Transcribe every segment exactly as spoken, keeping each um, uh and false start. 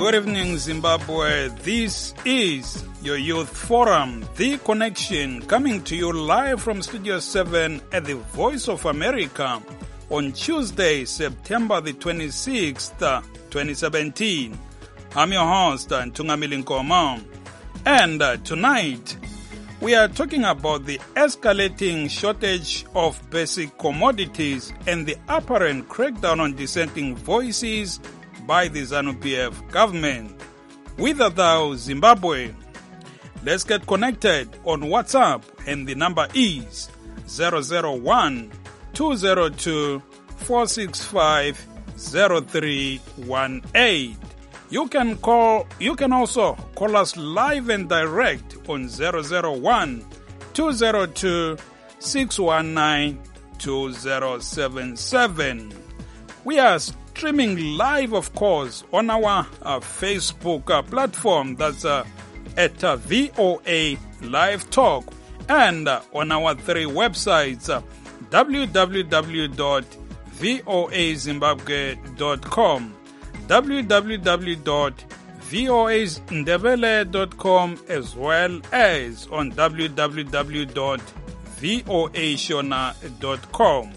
Good evening, Zimbabwe. This is your Youth Forum, The Connection, coming to you live from Studio seven at the Voice of America on Tuesday, September the twenty-sixth, twenty seventeen. I'm your host, Ntungamili Nkoma. And uh, tonight, we are talking about the escalating shortage of basic commodities and the apparent crackdown on dissenting voices by the ZANU-P F government. Whither thou, Zimbabwe? Let's get connected on WhatsApp, and the number is zero zero one, two zero two, four six five, zero three one eight. You can call you can also call us live and direct on zero zero one, two zero two, six one nine, two zero seven seven. We are streaming live, of course, on our uh, Facebook uh, platform. That's uh, at uh, V O A Live Talk, and uh, on our three websites, uh, w w w dot voa zimbabwe dot com, w w w dot voa ndebele dot com, as well as on w w w dot voa shona dot com.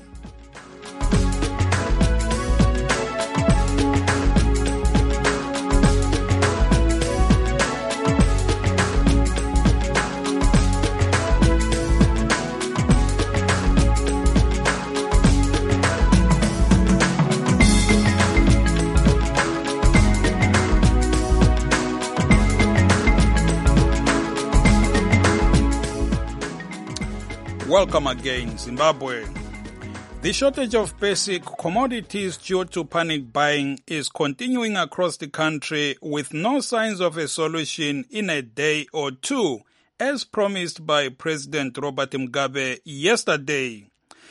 Welcome again, Zimbabwe. The shortage of basic commodities due to panic buying is continuing across the country with no signs of a solution in a day or two, as promised by President Robert Mugabe yesterday.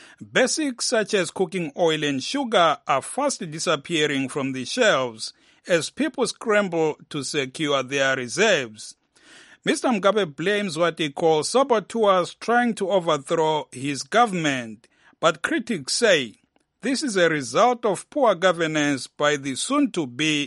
Basics such as cooking oil and sugar are fast disappearing from the shelves as people scramble to secure their reserves. Mister Mugabe blames what he calls saboteurs trying to overthrow his government, but critics say this is a result of poor governance by the soon-to-be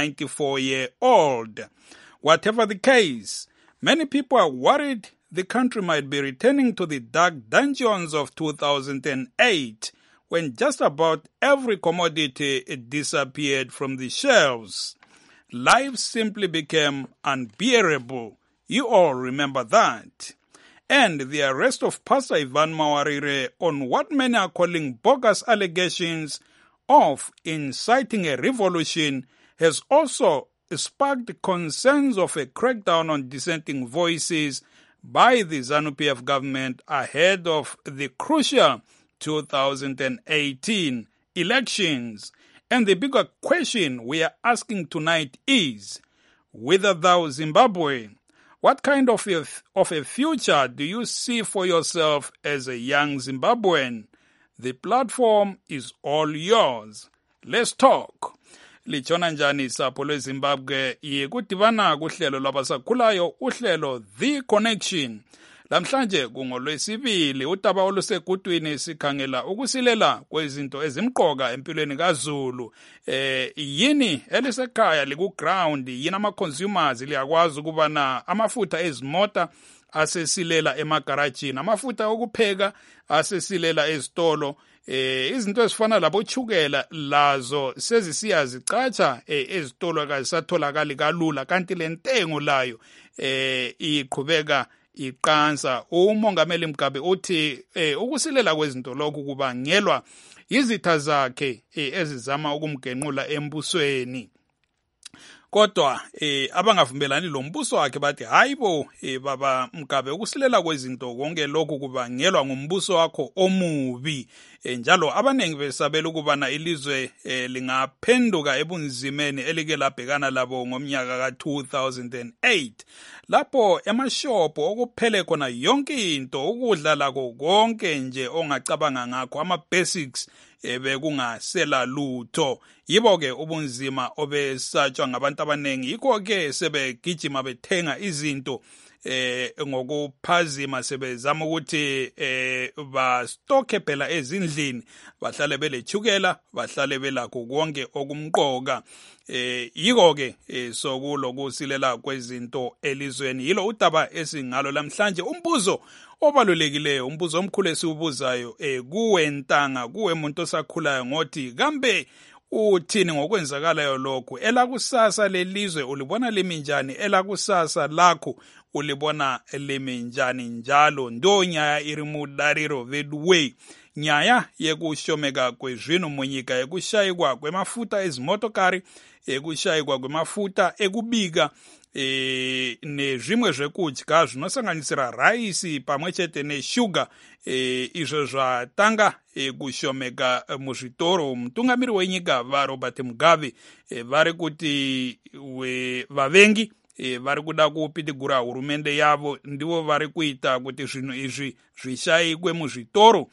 ninety-four-year-old. Whatever the case, many people are worried the country might be returning to the dark dungeons of two thousand eight, when just about every commodity disappeared from the shelves. Life simply became unbearable. You all remember that. And the arrest of Pastor Ivan Mawarire on what many are calling bogus allegations of inciting a revolution has also sparked concerns of a crackdown on dissenting voices by the ZANU-P F government ahead of the crucial two thousand eighteen elections. And the bigger question we are asking tonight is, whither thou, Zimbabwe? What kind of a, of a future do you see for yourself as a young Zimbabwean? The platform is all yours. Let's talk. Lichona njani sapho lweZimbabwe yekudibana kuhlelo lwabasakhulayo uhlelo The Connection. Lamhlanje kungolwesibili utaba olusegudwini sikhangela ukusilela kwezinto ezimqoka empilweni kaZulu. Eh yini elisekhaya liku ground, yini ama consumers liyakwazi ukuba na amafutha ezimota asesilela emagaragini, amafutha okupheka asesilela ezitolo. Eh izinto ezifana labo chukela lazo sezisiya zicatsha ezitolo akasatholakali kalula, kanti lentengo layo eh iqhubeka iqansa. Umongameli Mugabe uthi eh, ukusilela kwezinto lokhu kubangelwa izitha zakhe eh, ezizama ukumgenqula embusweni. Kodwa eh, abangavumelani lo mbuso wakhe bathi hayibo eh, baba Mugabe, ukusilela kwezinto konke lokhu kubangelwa ngumbuso wakho omubi. Eh, njalo abanengi besabela ukubana ilizwe eh, lingaphenduka ebunzimeni elike labhekana labo ngomnyaka ka two thousand eight, lapho emashopho okuphele khona yonke into, ukudla lako konke nje ongacabanga ngakho, ama basics ebe kungasela lutho. Yibo ke ubunzima obesatshwa ngabantu abanengi, yikho ke sebegijima bethenga izinto eh ngokuphazima sebezama ukuthi eh bastokhe phela ezindlini, bahlale belechukela, bahlale belakho konke okumqoka. Eh yiko ke sokulokusilela kwezinto elizweni. Yilo udaba esingalo lamhlanje. Umbuzo obalulekileyo, umbuzo omkhulu esiubuzayo eh kuwe Ntanga, kuwe umuntu osakhulayo, ngothi kambe uthini ngokwenzakalayo lokhu? Elakusasa lelizwe ulibona limi njani? Elakusasa lakho ulibona limi njani? Njalo ndo nyaya iri mudariro veduwe, nyaya yekushomeka kwezvinhu munyika, yekushayikwa kwemafuta ezimotokari, yekushayikwa kwemafuta ekubika e, nezvimwe zvekudya zvinosanganisira raisi pamwe chete neshuga, e, izvo zvatanga e, kushomeka muzvitoro. Mutungamiri wenyika vaRobert Mugabe e, vari kuti we vavengi e, vari kuda kupitigura hurumende yavo, ndivo vari kuita kuti zvinhu izvi zvishayikwe muzvitoro,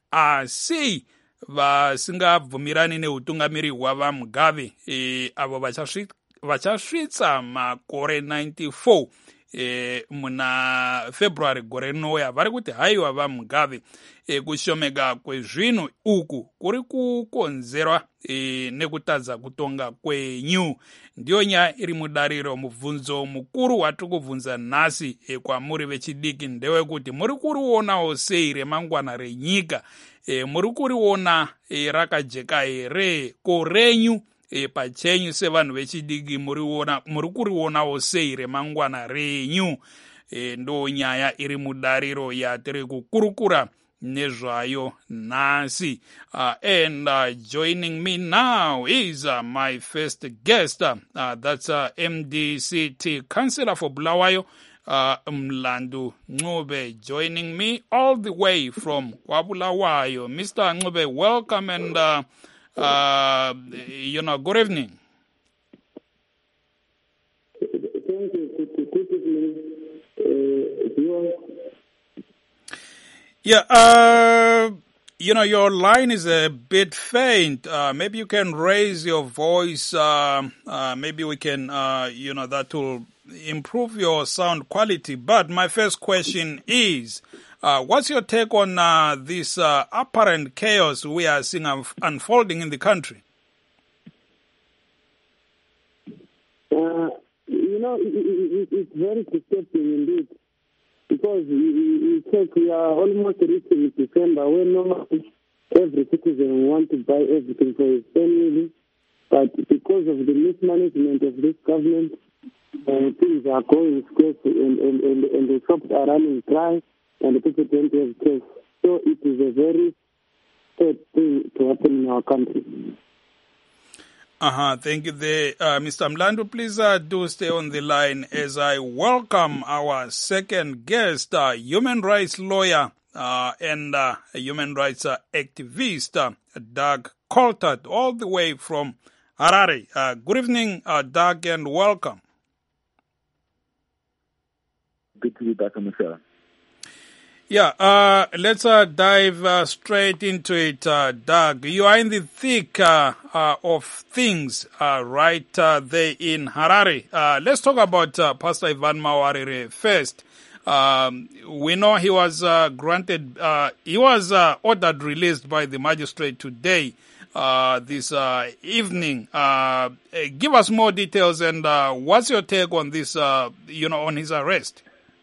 asi vasingabvumirani neutungamiri hwavaMugabe e, avo vachasvitsa makore ninety-four e, muna February gore rinouya, vari kuti haiwa vaMugabe e, kushomeka kwezvinhu uku kuri kukonzerwa e, nekutadza kutonga kwenyu. Ndiyo nyaya iri mudariro. Mubvunzo mukuru watiri kubvunza nhasi e, kwamuri vechidiki ndewekuti muri kurionawo sei remangwana renyika? E, muri kuriona e, rakajeka here? Ko renyu e, pachenyu sevanhu vechidiki muri kurionawo sei remangwana renyu? E, ndo nyaya iri mudariro yatiri kukurukura nezvayo nhasi. Uh, and uh, joining me now is uh, my first guest, uh, uh, that's uh, M D C T Councillor for Bulawayo, uh, Mlandu Ncube, joining me all the way from Bulawayo. Mister Ncube, welcome, and uh, uh, you know, good evening. Thank you. Good evening. Uh, Yeah, uh, you know, your line is a bit faint. Uh, maybe you can raise your voice. Uh, uh, maybe we can, uh, you know, that will improve your sound quality. But my first question is, uh, what's your take on uh, this uh, apparent chaos we are seeing unf- unfolding in the country? Uh, you know, it, it, it's very disturbing indeed. Because we, we check, we are almost reaching December when normally every citizen wants to buy everything for his family. But because of the mismanagement of this government, uh, things are going scarce and, and, and, and the shops are running dry and the people don't have cash. So it is a very sad thing to happen in our country. Uh-huh. Thank you there. Uh, Mister Mlandu, please uh, do stay on the line as I welcome our second guest, uh, human rights lawyer uh, and uh, a human rights uh, activist, uh, Doug Coltart, all the way from Harare. Uh, good evening, uh, Doug, and welcome. Good to be back on the show. Yeah, uh, let's uh, dive uh, straight into it, uh, Doug. You are in the thick uh, uh, of things uh, right uh, there in Harare. Uh, let's talk about uh, Pastor Ivan Mawarire first. Um, we know he was uh, granted, uh, he was uh, ordered released by the magistrate today, uh, this uh, evening. Uh, give us more details, and uh, what's your take on this, uh, you know, on his arrest?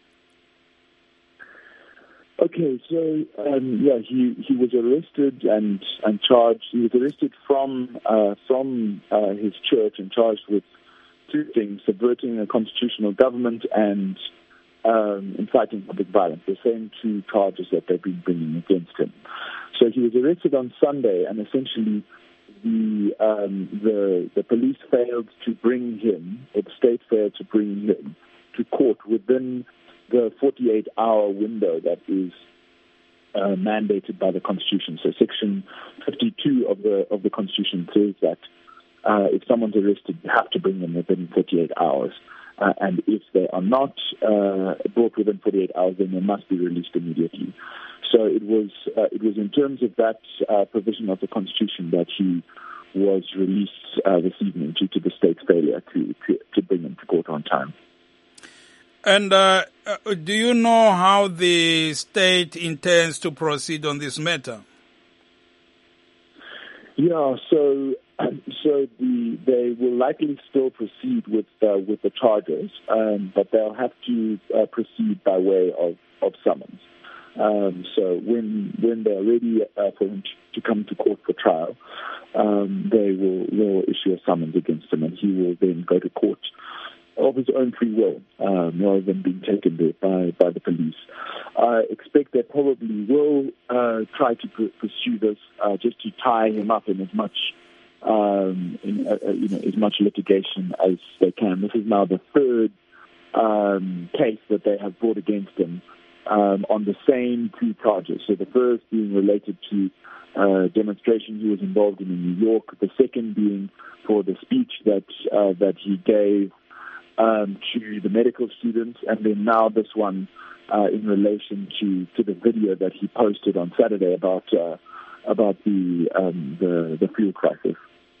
Okay, so um, yeah, he, he was arrested and, and charged. He was arrested from uh, from uh, his church and charged with two things: subverting a constitutional government and um, inciting public violence. The same two charges that they've been bringing against him. So he was arrested on Sunday, and essentially the um, the the police failed to bring him, or the state failed to bring him to court within the forty-eight hour window that is uh, mandated by the Constitution. So Section fifty-two of the of the Constitution says that uh, if someone's arrested, you have to bring them within forty-eight hours. Uh, and if they are not uh, brought within forty-eight hours, then they must be released immediately. So it was uh, it was in terms of that uh, provision of the Constitution that he was released uh, this evening due to the state's failure to, to, to bring him to court on time. And uh, uh, do you know how the state intends to proceed on this matter? Yeah, so so the they will likely still proceed with uh, with the charges, um, but they'll have to uh, proceed by way of, of summons. Um, so when when they're ready uh, for him to come to court for trial, um, they will will issue a summons against him, and he will then go to court of his own free will, um, rather than being taken there by, by the police. I expect they probably will uh, try to pr- pursue this uh, just to tie him up in as much um, in, uh, you know as much litigation as they can. This is now the third um, case that they have brought against him. Um, on the same two charges. So the first being related to uh, demonstration he was involved in in New York. The second being for the speech that uh, that he gave um, to the medical students, and then now this one uh, in relation to, to the video that he posted on Saturday about uh, about the, um, the the fuel crisis.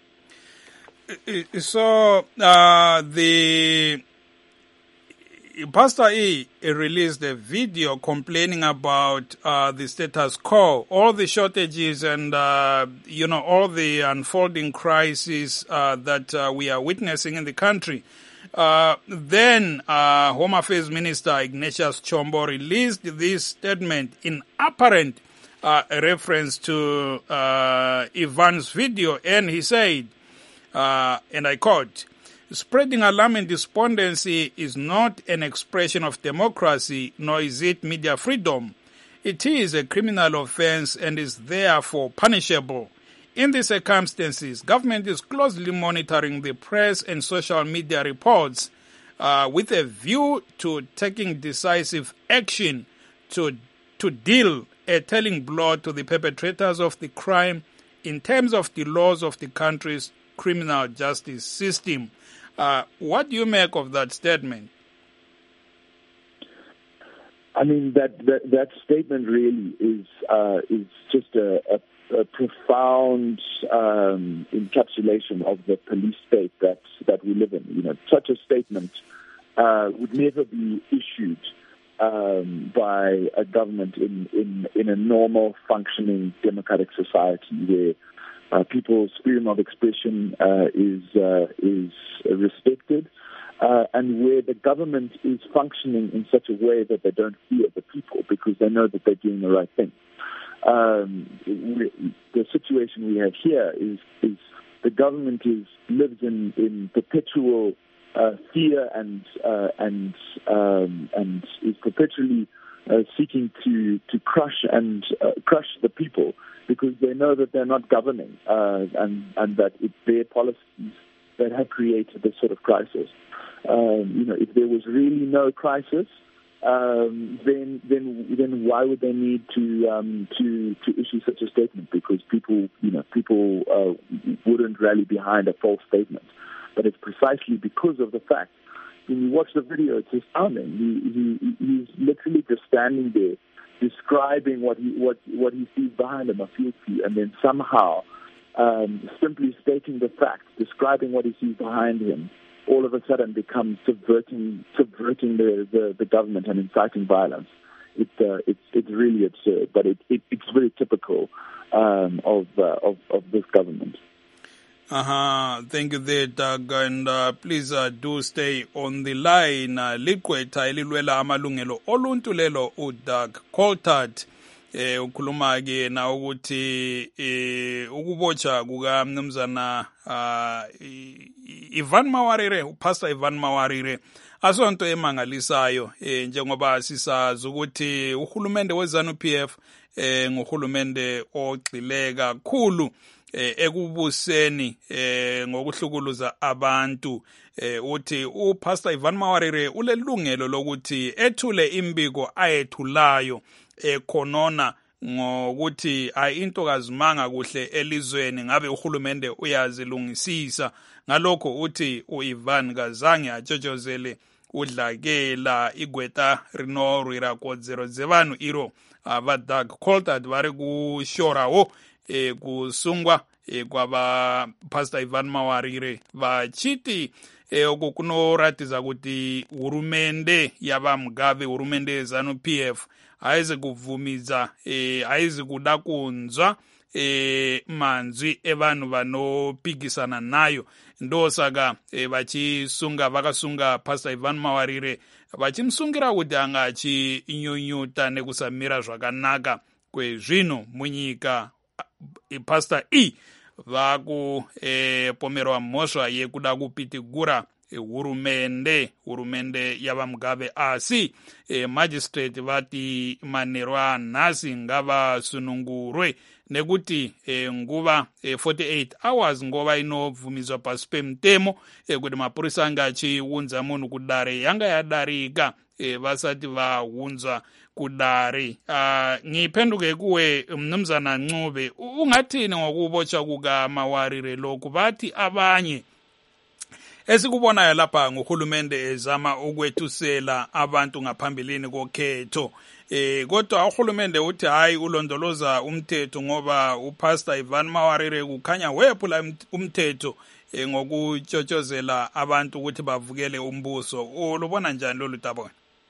So uh, the Pastor E released a video complaining about uh, the status quo, all the shortages and, uh, you know, all the unfolding crises uh, that uh, we are witnessing in the country. Uh, then uh, Home Affairs Minister Ignatius Chombo released this statement in apparent uh, reference to uh, Ivan's video, and he said, uh, and I quote, "Spreading alarm and despondency is not an expression of democracy, nor is it media freedom. It is a criminal offense and is therefore punishable. In these circumstances, government is closely monitoring the press and social media reports uh, with a view to taking decisive action to, to deal a telling blow to the perpetrators of the crime in terms of the laws of the country's criminal justice system." Uh, what do you make of that statement? I mean, that that, that statement really is uh, is just a, a, a profound um, encapsulation of the police state that that we live in. You know, such a statement uh, would never be issued um, by a government in, in, in a normal, functioning democratic society where Uh, people's freedom of expression uh, is uh, is respected, uh, and where the government is functioning in such a way that they don't fear the people because they know that they're doing the right thing. Um, we, the situation we have here is is the government is lives in in perpetual uh, fear and uh, and um, and is perpetually uh, seeking to to crush and uh, crush the people, because they know that they're not governing uh, and, and that it's their policies that have created this sort of crisis. Um, you know, if there was really no crisis, um, then then then why would they need to um, to to issue such a statement? Because people, you know, people uh, wouldn't rally behind a false statement. But it's precisely because of the fact. When you watch the video, it's astounding. He, he he's literally just standing there, describing what he what what he sees behind him, a field view, and then somehow um, simply stating the facts, describing what he sees behind him, all of a sudden becomes subverting subverting the, the, the government and inciting violence. It's uh, it's it's really absurd, but it, it it's very typical um, of, uh, of of this government. Uh-huh. Thank you there, Doug. And uh, please uh, do stay on the line. Uh, Likweta ililwela amalungelo oluntu lelo uDoug Coltart eh ukhuluma ke na ukuthi eh ukubotshwa kuka mnumzana uh, Ivan Mawarire, uPastor Ivan Mawarire asonto emangalisayo eh njengoba sisazi ukuthi uhulumende weZANU P F eh nguhulumende ogxile kakhulu eh ekubuseni eh ngokuhlukuluza abantu eh uthi uPastor Ivan Mawarire ulelungelo lokuthi ethule imbiko ayethulayo ekhonona ngokuthi ayinto kazimanga kuhle elizweni ngabe uhulumende uyazilungisisa. Ngalokho uthi uIvan kazange atshotshozele udlakela igweta rino rira ko zero seven iro aba Doug Coltart vari ku shorawo eh, kusungwa eh, kwaba Pastor Ivan Mawarire vachiti eh, uku kunoratidza kuti hurumende yava Mugabe, hurumende yeZANU P F haizi kubvumidza eh, haizi kuda kunzwa e, manzwi evanhu vanopikisana nayo. Ndosaka e, vachisunga vakasunga Pastor Ivan Mawarire vachimusungira kuti anga achinyunyuta nekusamira zvakanaka kwezvinhu munyika. E, Pastor E vakupomerwa e, mhosva yekuda kupitigura e, hurumende hurumende yava Mugabe, asi e, magistrate vati manheru anhasi ngavasunungurwe nekuti e, nguva e, forty-eight hours nguva inobvumidzwa pasi pemutemo e, kuti mapurisa anga achiunza munhu kudare yanga yadarika e, vasati vaunzwa kudare. Uh, ngipenduke kuwe mnumzana Ncube, ungathini ngokubotsha kuka Mawarire lokhu? Bathi abanye esikubonayo lapha ngohulumende ezama ukwethusela abantu ngaphambilini kokhetho. Eh kodwa uhulumende uthi hayi ulondoloza umthetho ngoba uPastor Ivan Mawarire kukhanya wephula umthetho eh, ngokutshotshozela abantu ukuthi bavukele umbuso. Ulubona njani lolu tabona?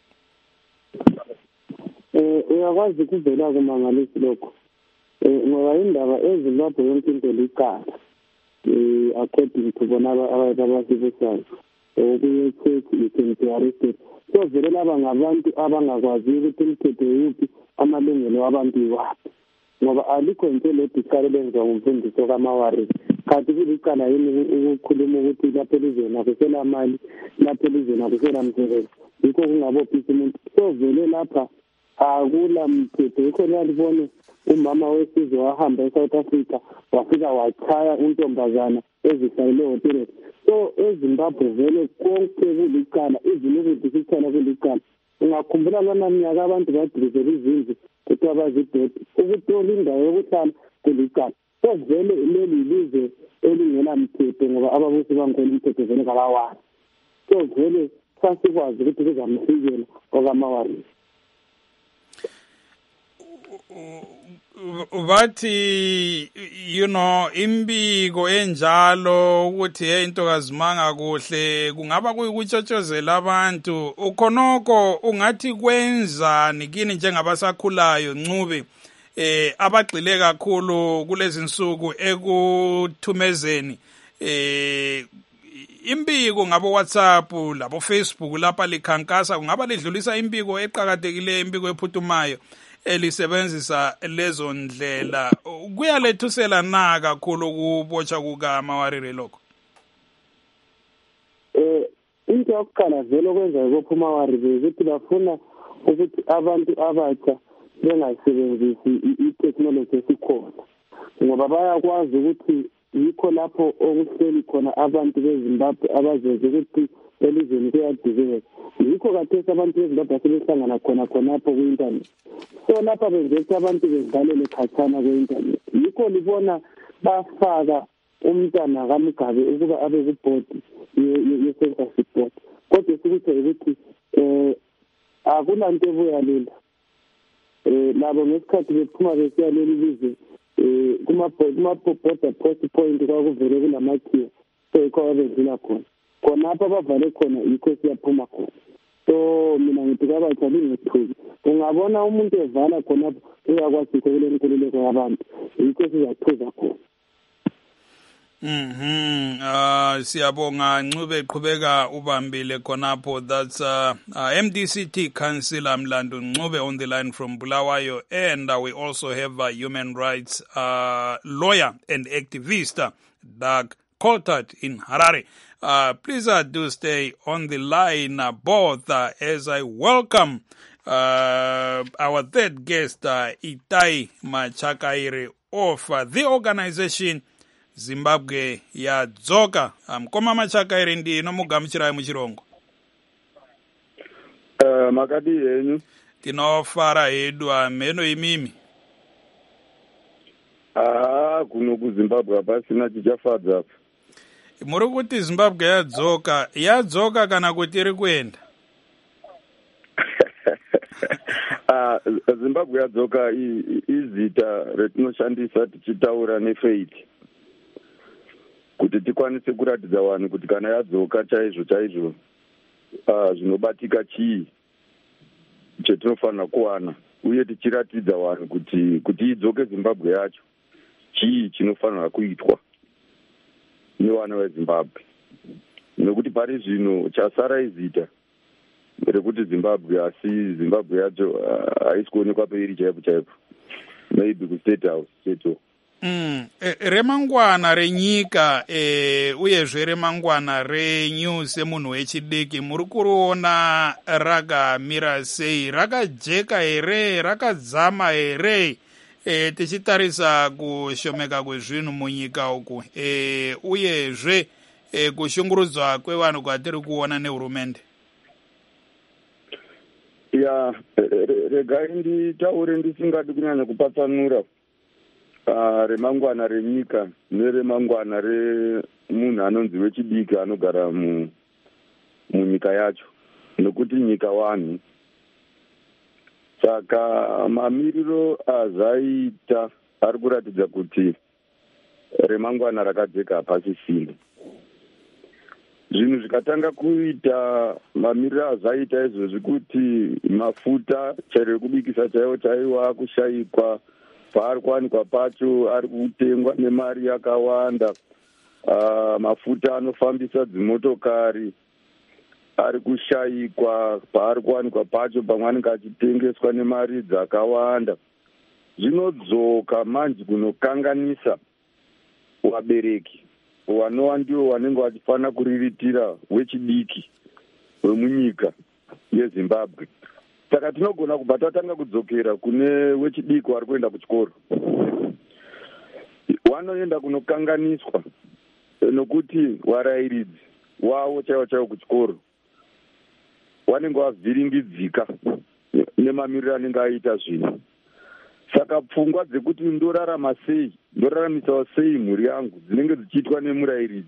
Eh uyakwazi kuvela kumangalisi lokho. Eh ngoba indaba eZimbabwe yonke into liqala. Eh according to bona abasibusayo. Okuye check you can be arrested. So vele laba ngabantu abangakwazi ukuthi umthetho yuphi, amalungelo abantu iwaphi. Ngoba alikho into lediqala lenzwa ngumfundisi kaMawarire. Kanti kuliqala yini ukukhuluma ukuthi lapho elizweni akusela mali, lapho elizweni akusela msebenzi. Yikho kungabophisa umuntu. So vele lapha akula mthetho. Yikho niyalibona umama wesizwe wahamba eSouth Africa wafika wachaya untombazana ezihlalele hotel. So eZimbabwe vele konke kuliqala, izinto zisitshala kuliqala. Ungakhumbula lana minyaka abantu badilizela izindlu kuthiwa bazidoti, ukuthola indawo yokuhlala kuliqala. So vele leli lizwe elingela mthetho ngoba ababusi bangikhona umthetho vele kabawazi. So vele sasikwazi ukuthi kuzamfikela okaMawarire. Bathi you know imbiko enjalo ukuthi hey intokazi manga kuhle kungaba kuyikutshotshozela abantu, ukhonoko ungathi kwenzani kini njengabasakhulayo Ncube eh abagxile kakhulu kulezi insuku ekuthumezeni eh imbiko ngabo WhatsApp labo Facebook lapha likhankasa, kungaba lidlulisa imbiko eqhakathekileyo, imbiko ephuthumayo elisebenzisa lezo ndlela? Kuyalethusela na kakhulu ukubotsha kuka Mawarire lokho? Eh into yokuqala vele okwenza ukupha Mawarire ukuthi bafuna ukuthi abantu abatsha bengasebenzisi i-technology esikhona, ngoba bayakwazi ukuthi yikho lapho okuhleli khona abantu beZimbabwe abazenza ukuthi elizweni kuyadibeka. Yikho kathesi abantu beZimbabwe sebehlangana khona khonapho ku-internet. So lapha benza ukuthi abantu bedlalele khatshana ku-internet. Yikho libona bafaka umntana kaMugabe ukuba abe kubhodi ye-censorship board. Kodwa sikuthi ukuthi eh akunanto ebuya lula. Eh labo ngesikhathi bephuma besiya leli lizwe eh kuma kuma border post point kwakuvele kulamakhiya, so ikho abedlula khona khonapha bavale khona yikho siyaphuma khona. So mina ngithi kabatsha lingethuki, ungabona umuntu evala khonapha uyakwazi ukule nkululeko yabantu, yikho sizathuza khona. Mhm. Uh siyabonga Ncube eqhubeka ubambile khonapho. That's uh, uh, M D C T Councillor Mlando Ncube on the line from Bulawayo, and uh, we also have a human rights uh, lawyer and activist uh, Doug Coulthard in Harare. Uh, please uh, do stay on the line uh, both uh, as I welcome uh, our third guest, uh, Itai Machakaire of uh, the organization Zimbabwe ya Dzoka. Mkoma Machakaire ndi nomugamuchirayo muchirongo. Uh, makadi yenyu tinofara hedu ameno imimi. Ah, kuno kuZimbabwe apasina chichafadza apa. Muri kuti Zimbabwe yadzoka, yadzoka kana kuti iri kuenda? uh, Zimbabwe yadzoka izita retinoshandisa tichitaura nefaith kuti tikwanise kuratidza vanhu kuti kana yadzoka chaizvo chaizvo uh, zvinobatika chii chetinofanira kuwana, uye tichiratidza vanhu kuti kuti idzoke Zimbabwe yacho chii chinofanira kuitwa nevana veZimbabwe, nekuti pari zvino chasara izita rekuti Zimbabwe, asi Zimbabwe yacho haisi kuonekwa peiri chaipo chaipo, maybe kustate house cheto. Mm, e, remangwana renyika e, uyezve remangwana renyu semunhu wechidiki muri kuriona rakamira sei? Rakajeka here? Rakadzama here? E, tichitarisa kushomeka kwezvinhu munyika uku e, uyezve e, kushungurudzwa kwevanhu kwatiri kuona nehurumende? Ya, regai nditaure ndisingadi kunyanya kupatsanura uh, remangwana renyika neremangwana remunhu anonzi wechidiki anogara mu, munyika yacho, nekuti nyika wanhu. Saka mamiriro azaita ari kuratidza kuti remangwana rakajeka hapasisini. Zvinhu zvikatanga kuita mamiriro azaita izvozvi kuti mafuta chero ekubikisa chaiwo chaiwo akushayikwa, paari kuwanikwa pacho ari kutengwa nemari yakawanda. Uh, mafuta anofambisa dzimotokari ari kushayikwa, paari kuwanikwa pacho pamwe anenge achitengeswa nemari dzakawanda. Zvinodzoka manje kunokanganisa vabereki vanova ndivo vanenge vachifanira kuriritira wechidiki wemunyika yeZimbabwe. Saka tinogona kubva tatanga kudzokera kune wechidiki vari kuenda kuchikoro. Vanoenda kunokanganiswa nokuti warayiridzi wavo chaivo chaivo kuchikoro vanenge vavhiringidzika nemamiriro anenge aita zvinhu. Saka pfungwa dzekuti ndorarama sei, ndoraramisawo sei mhuri yangu dzinenge dzichiitwa nemurayiridzi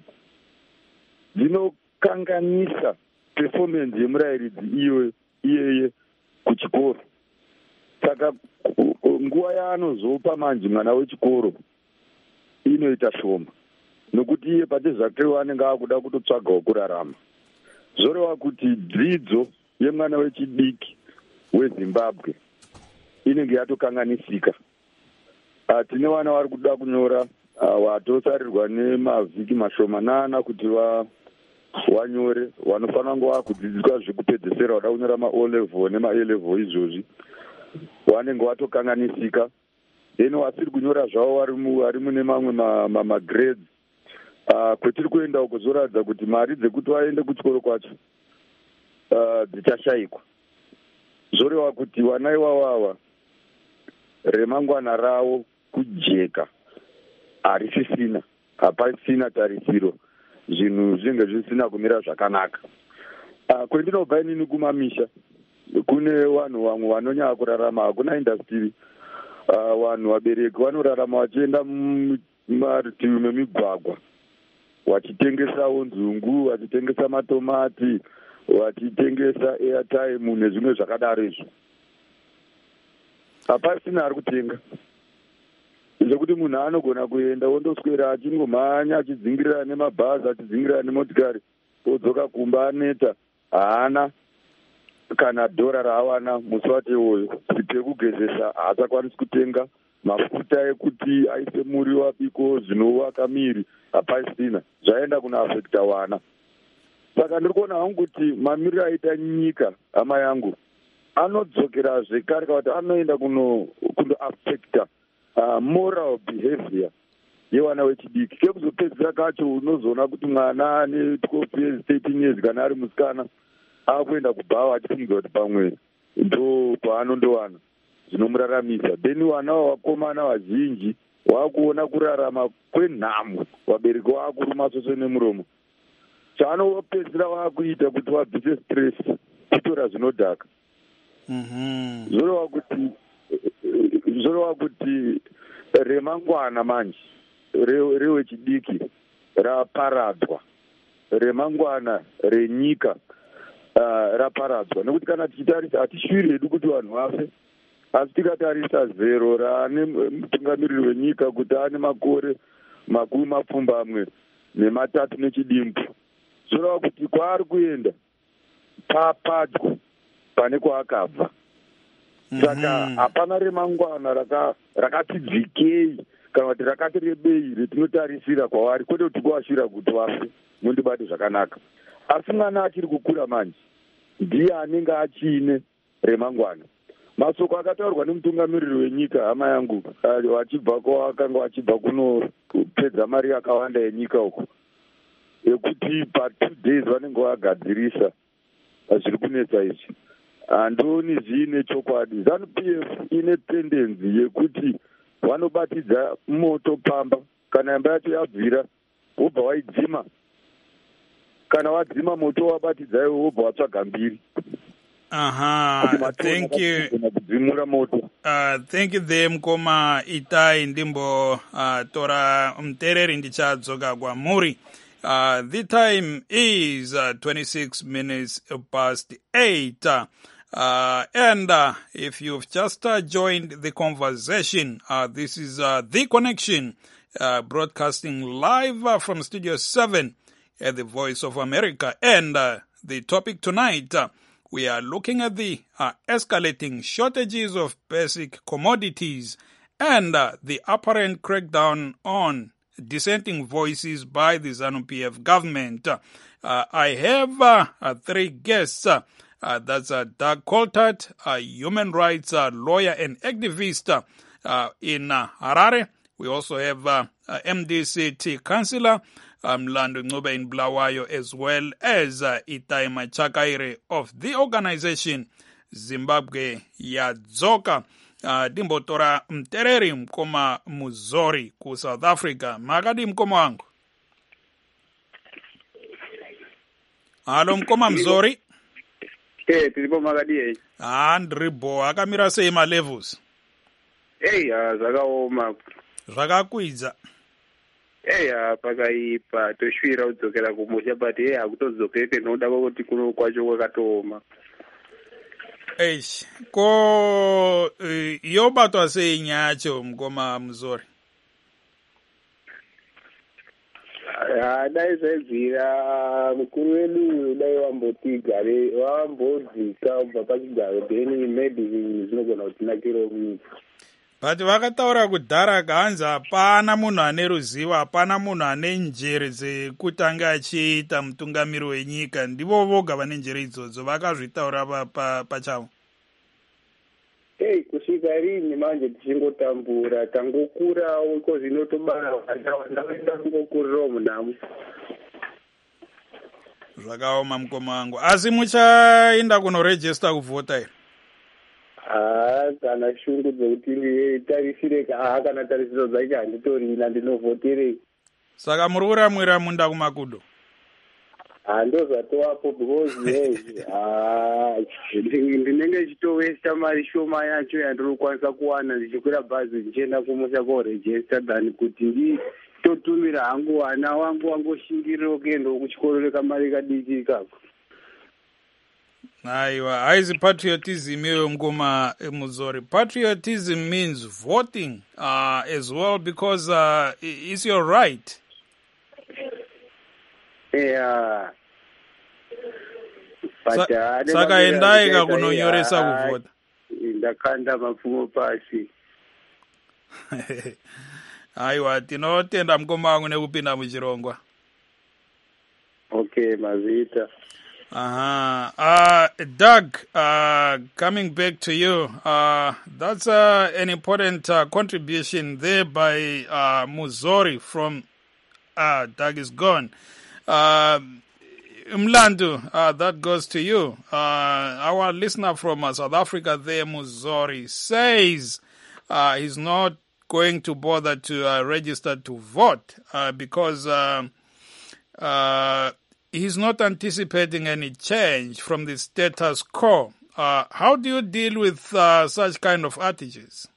dzinokanganisa performance yemurayiridzi iye iyeye kuchikoro. Saka nguva yaanozopa manje mwana wechikoro inoita shoma, nokuti iye pate zvake vanenge akuda kutotsvagawo kurarama. Zvoreva kuti dzidzo yemwana wechidiki weZimbabwe inenge yatokanganisika. Uh, tine vana vari kuda kunyora uh, vatosarirwa nemavhiki mashomanana kuti va vanyore, vanofanira kunge vakudzidziswa zvekupedzesera vada kunyora ma-O level nema-A level izvozvi, vanenge vatokanganisika. Then vasiri kunyora zvavo vari mune mamwe magrades ma, uh, kwetiri kuenda uko zoratidza kuti mari dzekuti vaende kuchikoro kwacho uh, dzichashayikwa. Zvoreva kuti vana ivavava remangwana ravo kujeka harisisina, hapasina tarisiro, zvinhu zvinenge zvisina kumira zvakanaka. Uh, kwendinobva inini kumamisha kune vanhu vamwe vanonyanya kurarama, hakuna indastry. Uh, vanhu vabereki vanorarama vachienda marutivi memigwagwa vachitengesawo nzungu, vachitengesa matomati, vachitengesa airtime nezvimwe zvakadaro izvo. Hapasina ari kutenga, zvekuti munhu anogona kuenda ondoswera achingomhanya achidzingirira nemabhazi, achidzingirira nemotikari, odzoka kumba aneta, haana kana dhora raawana musi wate iwoyo. Pekugezesa haachakwanisi kutenga, mafuta ekuti aise muriwo abiko zvinovaka miri hapasina, zvaenda kunoafekta wana. Saka ndiri kuona hangu kuti mamiriro aita nyika, hama yangu, anodzokera zvekare kuti anoenda kuno kunoafekta uh, moral behavior yevana vechidiki. Kekuzopedzisira kacho unozoona kuti mwana ane twelve years thirteen years kana ari musikana akuenda kubhawa achifungidzwa kuti pamwe ndo paanondowana zvinomuraramisa. Then vana vavakomana vazhinji vakuona kurarama kwenhamo, vabereki vakuruma sose nemuromo. Chaanopedzisira vakuita kuti vabvise stress, kutora zvinodhaka. Mm-hmm. Zvoreva kuti zvoreva kuti remangwana manje rewechidiki raparadzwa, remangwana renyika uh, raparadzwa. Nekuti kana tichitarisa hatishuviri hedu kuti vanhu vafe, asi tikatarisa zero raane mutungamiriri wenyika kuti ane makore makumi mapfumbamwe nematatu nechidimbu, zvoreva kuti kwaari kuenda papadyo pane kwaakabva. Saka hapana remangwana rakati dzikei kana kuti rakati rebei retinotarisira kwavari, kwete kuti kuashira kuti vafe mundibate zvakanaka. Asi mwana achiri kukura manje ndiye anenge achiine remangwana. Masoko akataurwa nemutungamiriri wenyika, hama yangu, wachibva kwakanga wachibva kunopedza mari yakawanda yenyika uko, yekuti pa-two days vanenge vagadzirisa zviri kunetsa izvi. Handoni zviine chokwadi. ZANU P F ine tendenzi yekuti vanobatidza moto pamba, kana imba yacho yabvira wobva waidzima, kana wadzima moto wabatidza iwo wobva watsvaga mbiri. Aha, thank you. Uh, thank you them koma itai ndimbo uh, tora mtereri ndichadzoka kwamuri. Uh, the time is uh, twenty-six minutes past eight. Uh, and uh, if you've just uh, joined the conversation, uh, this is uh, The Connection, uh, broadcasting live uh, from Studio seven at the Voice of America. And uh, the topic tonight, uh, we are looking at the uh, escalating shortages of basic commodities and uh, the apparent crackdown on dissenting voices by the ZANU P F government. Uh, I have uh, uh, three guests. Uh, uh, that's uh, Doug Coltart, a human rights uh, lawyer and activist uh, in uh, Harare. We also have uh, uh, M D C T councillor Mlando um, Ncube in Bulawayo, as well as uh, Itai Machakaire of the organization Zimbabwe Yadzoka. Uh, Dimbotora Mtereri Mkoma Muzori ku South Africa. Magadi Mkoma wangu. Halo Mkoma Mzori. Eh, tilipo Magadi eh. Ah, ndribo akamira sei ma levels. Eh, uh, zvakaoma. Zvakakwidza. Eya pakaipa toshwira kudzokera kumusha but eya akutodzokeke noda kuti kuno kwacho kwakatooma. Eish, ko uh, yobatwa sei nyacho Mkoma Muzori? Ah, dai zvezira mukuru wedu dai wambotigare wambodzika ubva pachigaro then maybe zvinogona kutinakira munyika. But vakataura kudhara kanzi hapana munhu ane ruzivo, hapana munhu ane njere dzekutanga achiita mutungamiri wenyika. Ndivo voga vane njere idzodzo, vakazvitaura pachavo. Hey, kusvika rini manje tichingotambura tangokurawo ko zvinotobara vana vandaenda kungokurirawo munhamo. Zvakaoma Mkoma wangu. Asi muchaenda kunorejista kuvhota here? Ah, kana shungu dzokuti tarisire ka kana tarisiro dzacho handitorina ndinovhoterei. Saka muri kuramwira munda kumakudo? Ah, ndo zvatovapo because yes, ah, ndinenge ndichitowesta mari shoma yacho yandirikwanisa kuwana ndichikwira bhazi ndichienda kumusha koregister than kuti nditotumira hangu vana wangu wangoshingiriro kuenda kuchikoro rekamari kadiki ikako. Aiwa, haizi patriotism iwe Mkoma Muzori. Patriotism means voting uh, as well because uh, it's your right. Yeah. Sa, saka endaika kunonyoresa kuvota. Ndakanda mapfumo pasi. Aiwa, tinotenda Mkoma wangu nekupinda muchirongwa. Okay, mazita. Uh-huh. Uh, Doug, uh, coming back to you, uh, that's uh, an important uh, contribution there by uh, Muzori from, uh, Doug is gone. Uh, Mlando, uh, that goes to you. Uh, our listener from uh, South Africa there, Muzori, says uh, he's not going to bother to uh, register to vote uh, because uh, uh, he's not anticipating any change from the status quo. Uh, how do you deal with uh, such kind of attitudes?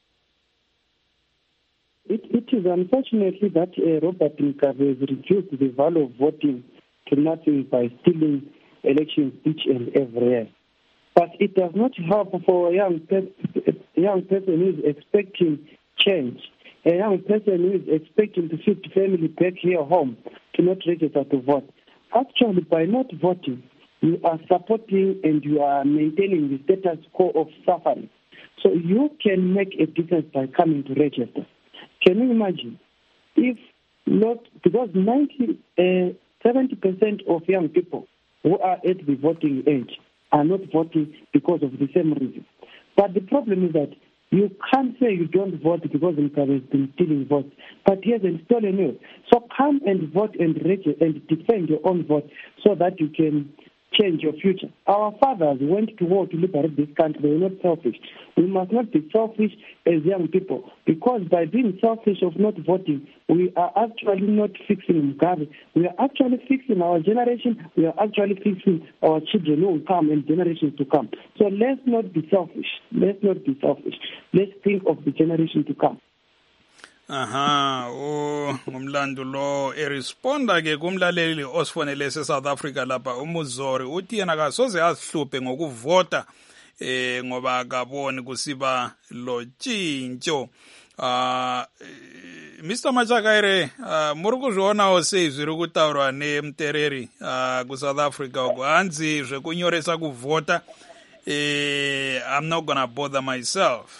It, it is unfortunately that uh, Robert Mugabe has reduced the value of voting to nothing by stealing elections each and every year. But it does not help for young pe- young person who is expecting change, a young person who is expecting to shift family back here home to not register to vote. Actually, by not voting, you are supporting and you are maintaining the status quo of suffering. So you can make a difference by coming to register. Can you imagine? If not, because ninety, uh, seventy percent of young people who are at the voting age are not voting because of the same reason. But the problem is that you can't say you don't vote because Mugabe has been stealing votes, but he hasn't stolen yours. So come and vote and register and defend your own vote so that you can change your future. Our fathers went to war to liberate this country. They were not selfish. We must not be selfish as young people, because by being selfish of not voting, we are actually not fixing Mugabe. We are actually fixing our generation. We are actually fixing our children who will come and generations to come. So let's not be selfish. Let's not be selfish. Let's think of the generation to come. Aha, o ngumlando lo eresponda ke kumlaleli osifonele se-South Africa lapha uMuzori uthi yena kasoze asihluphe ngokuvota eh ngoba akaboni kusiba lo tshintsho. Ah Mister Machakaire, uh, muri kuzvionawo sei zviri kutaurwa neMutereri uh, ku-South Africa uko hanzi zvekunyoresa kuvota eh I'm not gonna bother myself.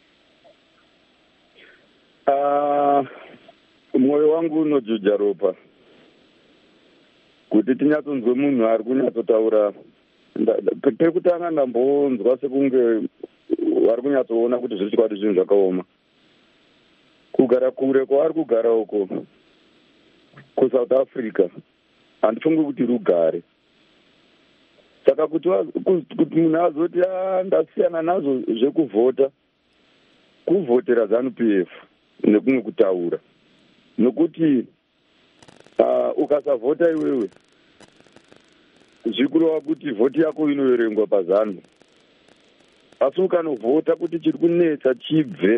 Uh, mwoyo wangu unojuja ropa kuti tinyatsonzwe munhu ari kunyatsotaura. Pekutanga ndambonzwa sekunge ari kunyatsoona kuti zviri chikwadi zvinhu zvakaoma. Kugara kure kwaari kugara uko kuSouth Africa handifungi kuti rugare. Saka kuti kuti munhu azoti ndasiyana nazvo zvekuvhota, kuvhotera ZANU-P F nekumwe kutaura, nokuti uh, ukasavhota iwewe zvikurova kuti vhoti yako inoverengwa paZANU, asi ukanovhota kuti chiri kunetsa chibve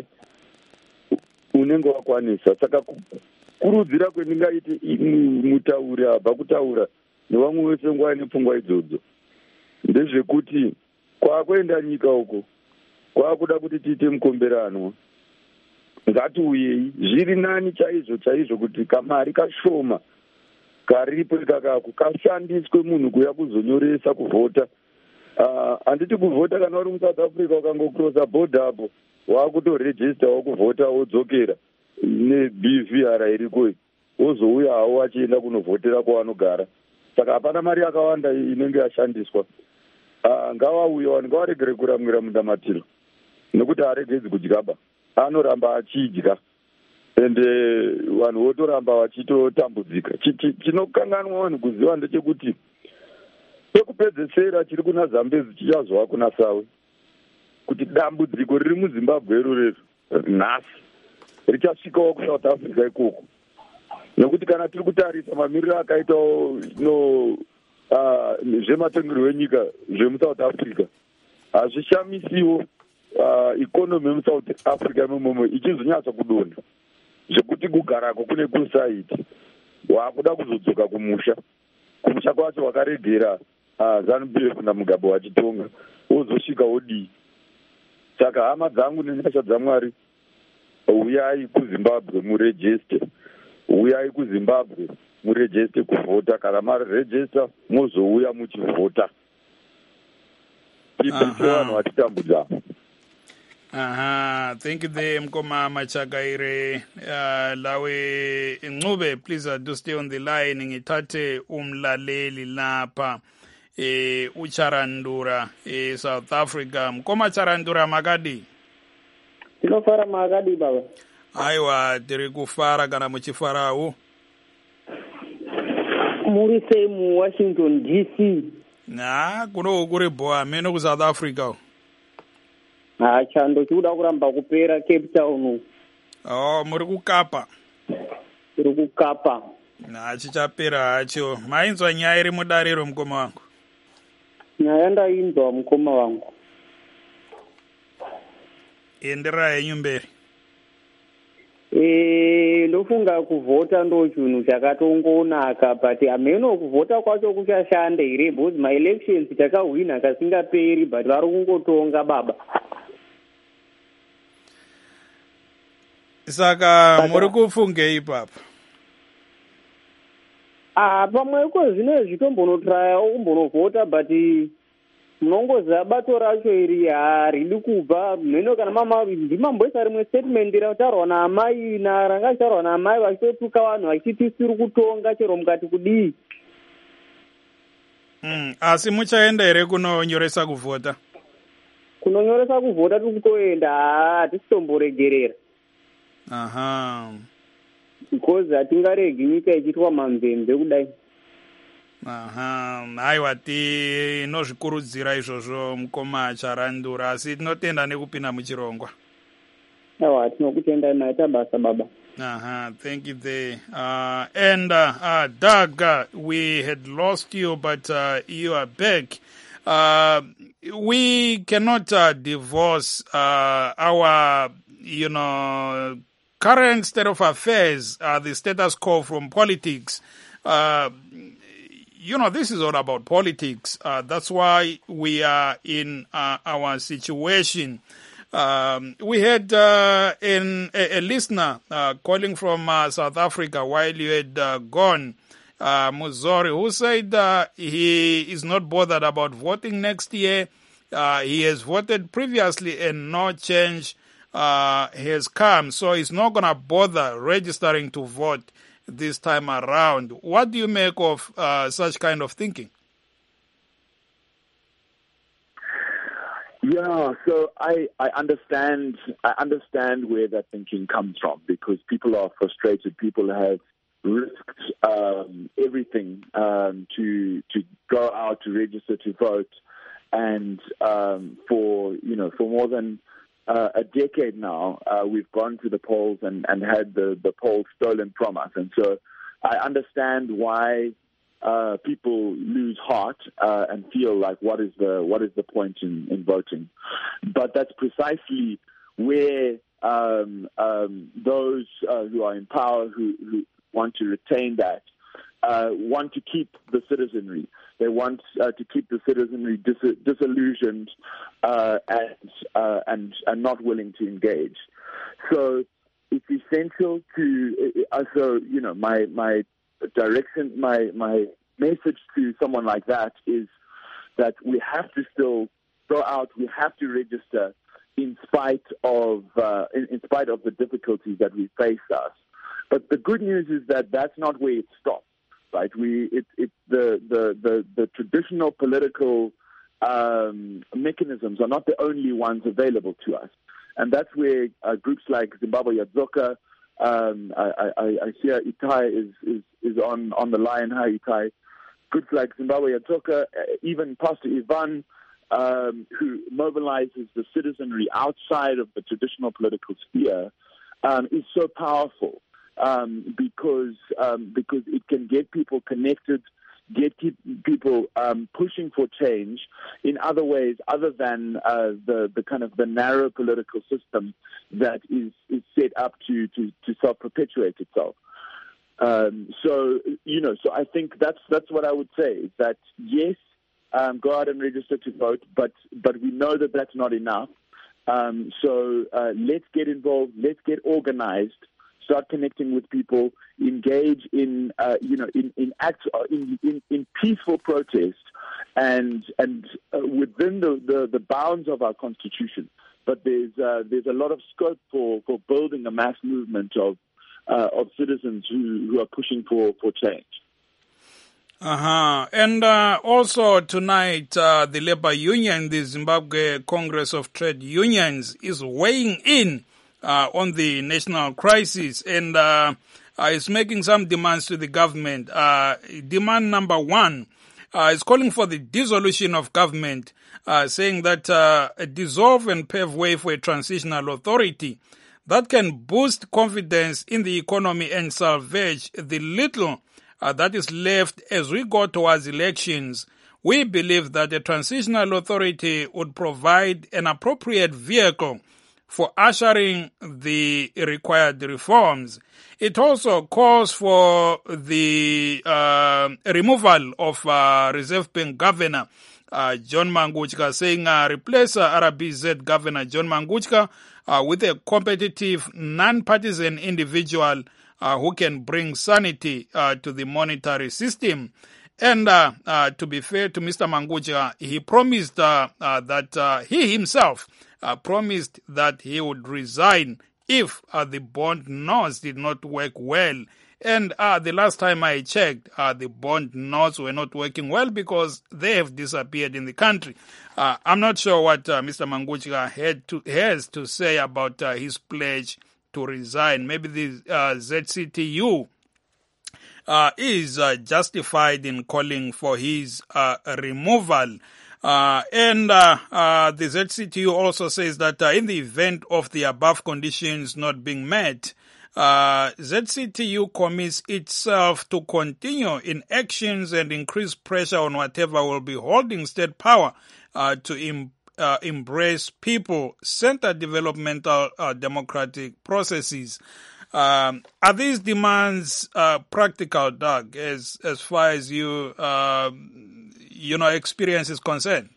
unenge wakwanisa. Saka kurudzira kwendingaiti mutauri abva kutaura nevamwe vese nguva nepfungwa idzodzo ndezvekuti kwakuenda nyika uko kwakuda kuti tiite mukomberanwa. Ngatiuyei, zviri nani chaizvo chaizvo kuti kamari kashoma karipo ikakako kashandiswe munhu kuya kuzonyoresa kuvhota. Handiti uh, kuvhota kana uri muSouth Africa ukangokrosa border apo wakutorejista wakuvhota wodzokera neB V R iriko wozouya hawo wachienda kunovhotera kwavanogara. Saka hapana mari yakawanda inenge yashandiswa. Uh, ngavauya vanhu ngavaregere kuramwira mundamatiro nekuti haregedzi kudyaba, anoramba achidya ende vanhu votoramba vachitotambudzika. Chinokanganwa vanhu kuziva ndechekuti pekupedzesera chiri kuna Zambezi chichazova kuna Sawe, kuti dambudziko riri muZimbabwe irorero nhasi richasvikawo kuSouth Africa ikoko, nekuti kana tiri kutarisa mamiriro akaitawo no zvematongerwo enyika zvemuSouth Africa hazvishamisiwo ikonomi yemuSouth Africa imomo ichizonyatsa kudonha zvekuti kugarako kune kusaiti wakuda kuzodzoka kumusha. Kumusha kwacho wakaregera ZANU-P F naMugabe wachitonga wozosvika wodii. Saka hama dzangu nenyasha dzaMwari, uyai kuZimbabwe murejiste, uyai kuZimbabwe murejiste kuvhota. Kana marejista mozouya muchivhota. Tipese vanhu vatitambudza. Aha, thank you there Mkoma Machakaire. Uh, lawe Ncube, please uh, do stay on the line. Ngithathe umlaleli lapha eh uCharandura eh South Africa. Mkoma Charandura makadi. Tinofara makadi baba. Aiwa, tiri kufara kana muchifarawo. Muri sei mu Washington D C. Na, kuno kuri boa meno ku South Africa. Ah, chando chuda kuramba kupera Cape Town. Oh, muri kukapa. Muri kukapa. Na chichapera hacho. Mainzwa nyaya iri mudariro mukoma wangu. Nyaya ndainzwa mukoma wangu. Endera yenyu mberi. Eh, ndofunga kuvhota ndo chinhu chakatongonaka, but ameno kuvhota kwacho kuchashanda here because my elections takahwina kasingaperi, but vari kungotonga baba. Saka muri kufungei papa? Ah, pamweko zvinezvi tombonotraya kumbonovhota but munongoziva bato racho iri haridi kubva mheno kana mama ndimamboisa rimwe statement rataurwa naamai ranga chitaurwa naamai vachitotuka vanhu vachiti siri kutonga chero mukati kudii. Mm, asi muchaenda here kunonyoresa kuvhota? Kunonyoresa kuvhota tiri kutoenda, hatisitomboregerera. Aha. Because hatingaregi nyika ichiitwa mamvemve kudai. Aha, haiwa tinozvikurudzira izvozvo mukoma charandura, asi tinotenda nekupinda muchirongwa. Aiwa, tinokutendai maita basa baba. Aha, thank you there. Uh, and uh, uh, Doug, uh, we had lost you, but uh, you are back. Uh, we cannot uh, divorce uh, our, you know, current state of affairs, uh, the status quo from politics. Uh, you know, this is all about politics. Uh, that's why we are in uh, our situation. Um, we had uh, in a, a listener uh, calling from uh, South Africa while you had uh, gone, uh, Muzori, who said uh, he is not bothered about voting next year. Uh, he has voted previously and no change uh, has come, so he's not going to bother registering to vote this time around. What do you make of uh, such kind of thinking? Yeah, so I, I understand I understand where that thinking comes from, because people are frustrated. People have risked um, everything um, to to go out to register to vote, and um, for you know for more than uh, a decade now, uh, we've gone to the polls and, and had the, the polls stolen from us, and so I understand why Uh, people lose heart uh, and feel like what is the what is the point in, in voting, but that's precisely where um, um, those uh, who are in power, who, who want to retain that, uh, want to keep the citizenry. They want uh, to keep the citizenry dis- disillusioned uh, and uh, and and not willing to engage. So it's essential to. Uh, so you know my my. Direction, my my message to someone like that is that we have to still go out. We have to register, in spite of uh, in, in spite of the difficulties that we face us. But the good news is that that's not where it stops. Right? We it it the the the, the traditional political um, mechanisms are not the only ones available to us, and that's where uh, groups like Zimbabwe Yadzoka. Um, I, I, I see Itai is, is, is on, on the line. Hi, Itai. Groups like Zimbabwe Yadzoka, even Pastor Ivan, um, who mobilizes the citizenry outside of the traditional political sphere, um, is so powerful um, because um, because it can get people connected, get people um, pushing for change in other ways other than uh, the, the kind of the narrow political system that is, is set up to, to, to self-perpetuate itself. Um, so, you know, so I think that's that's what I would say, is that, yes, um, go out and register to vote, but, but we know that that's not enough. Um, so uh, let's get involved, let's get organized, start connecting with people, engage in, uh, you know, in in, act, in in in peaceful protest, and and uh, within the, the, the bounds of our constitution. But there's uh, there's a lot of scope for, for building a mass movement of uh, of citizens who, who are pushing for, for change. Uh-huh. And uh, also tonight, uh, the Labour Union, the Zimbabwe Congress of Trade Unions, is weighing in Uh, on the national crisis, and uh, uh, is making some demands to the government. Uh, demand number one uh, is calling for the dissolution of government, uh, saying that uh, dissolve and pave way for a transitional authority that can boost confidence in the economy and salvage the little uh, that is left as we go towards elections. We believe that a transitional authority would provide an appropriate vehicle for ushering the required reforms. It also calls for the uh, removal of uh, Reserve Bank Governor uh, John Manguchka, saying uh, replace uh, R B Z Governor John Manguchka uh, with a competitive, non-partisan individual uh, who can bring sanity uh, to the monetary system. And uh, uh, to be fair to Mister Mangudya, he promised uh, uh, that uh, he himself uh, promised that he would resign if uh, the bond notes did not work well. And uh, the last time I checked, uh, the bond notes were not working well because they have disappeared in the country. Uh, I'm not sure what uh, Mister Mangudya had to, has to say about uh, his pledge to resign. Maybe the uh, Z C T U Uh, is uh, justified in calling for his uh, removal. Uh, and uh, uh, the Z C T U also says that uh, in the event of the above conditions not being met, uh, Z C T U commits itself to continue in actions and increase pressure on whatever will be holding state power uh, to im- uh, embrace people-centered developmental uh, democratic processes. Um, are these demands uh, practical, Doug, as as far as you uh, you know experience is concerned?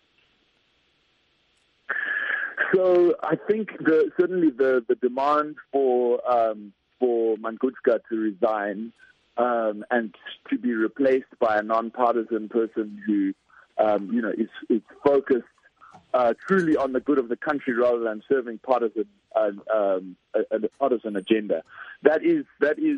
So I think the, certainly the, the demand for um, for Mangudya to resign um, and to be replaced by a non-partisan person who um, you know is is focused uh, truly on the good of the country rather than serving partisan. Uh, um, a, a partisan agenda. That is that is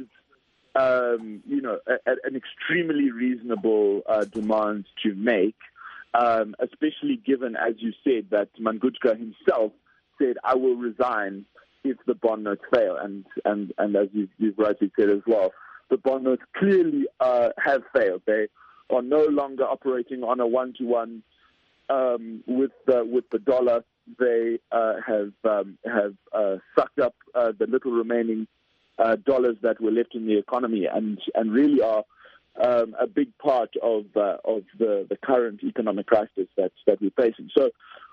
um, you know a, a, an extremely reasonable uh, demand to make, um, especially given, as you said, that Mangudya himself said, "I will resign if the bond notes fail," and and and as you, you've rightly said as well, the bond notes clearly uh, have failed. They are no longer operating on a one-to-one um, with uh, with the dollar. They uh, have um, have uh, sucked up uh, the little remaining uh, dollars that were left in the economy, and and really are um, a big part of uh, of the, the current economic crisis that that we're facing. So,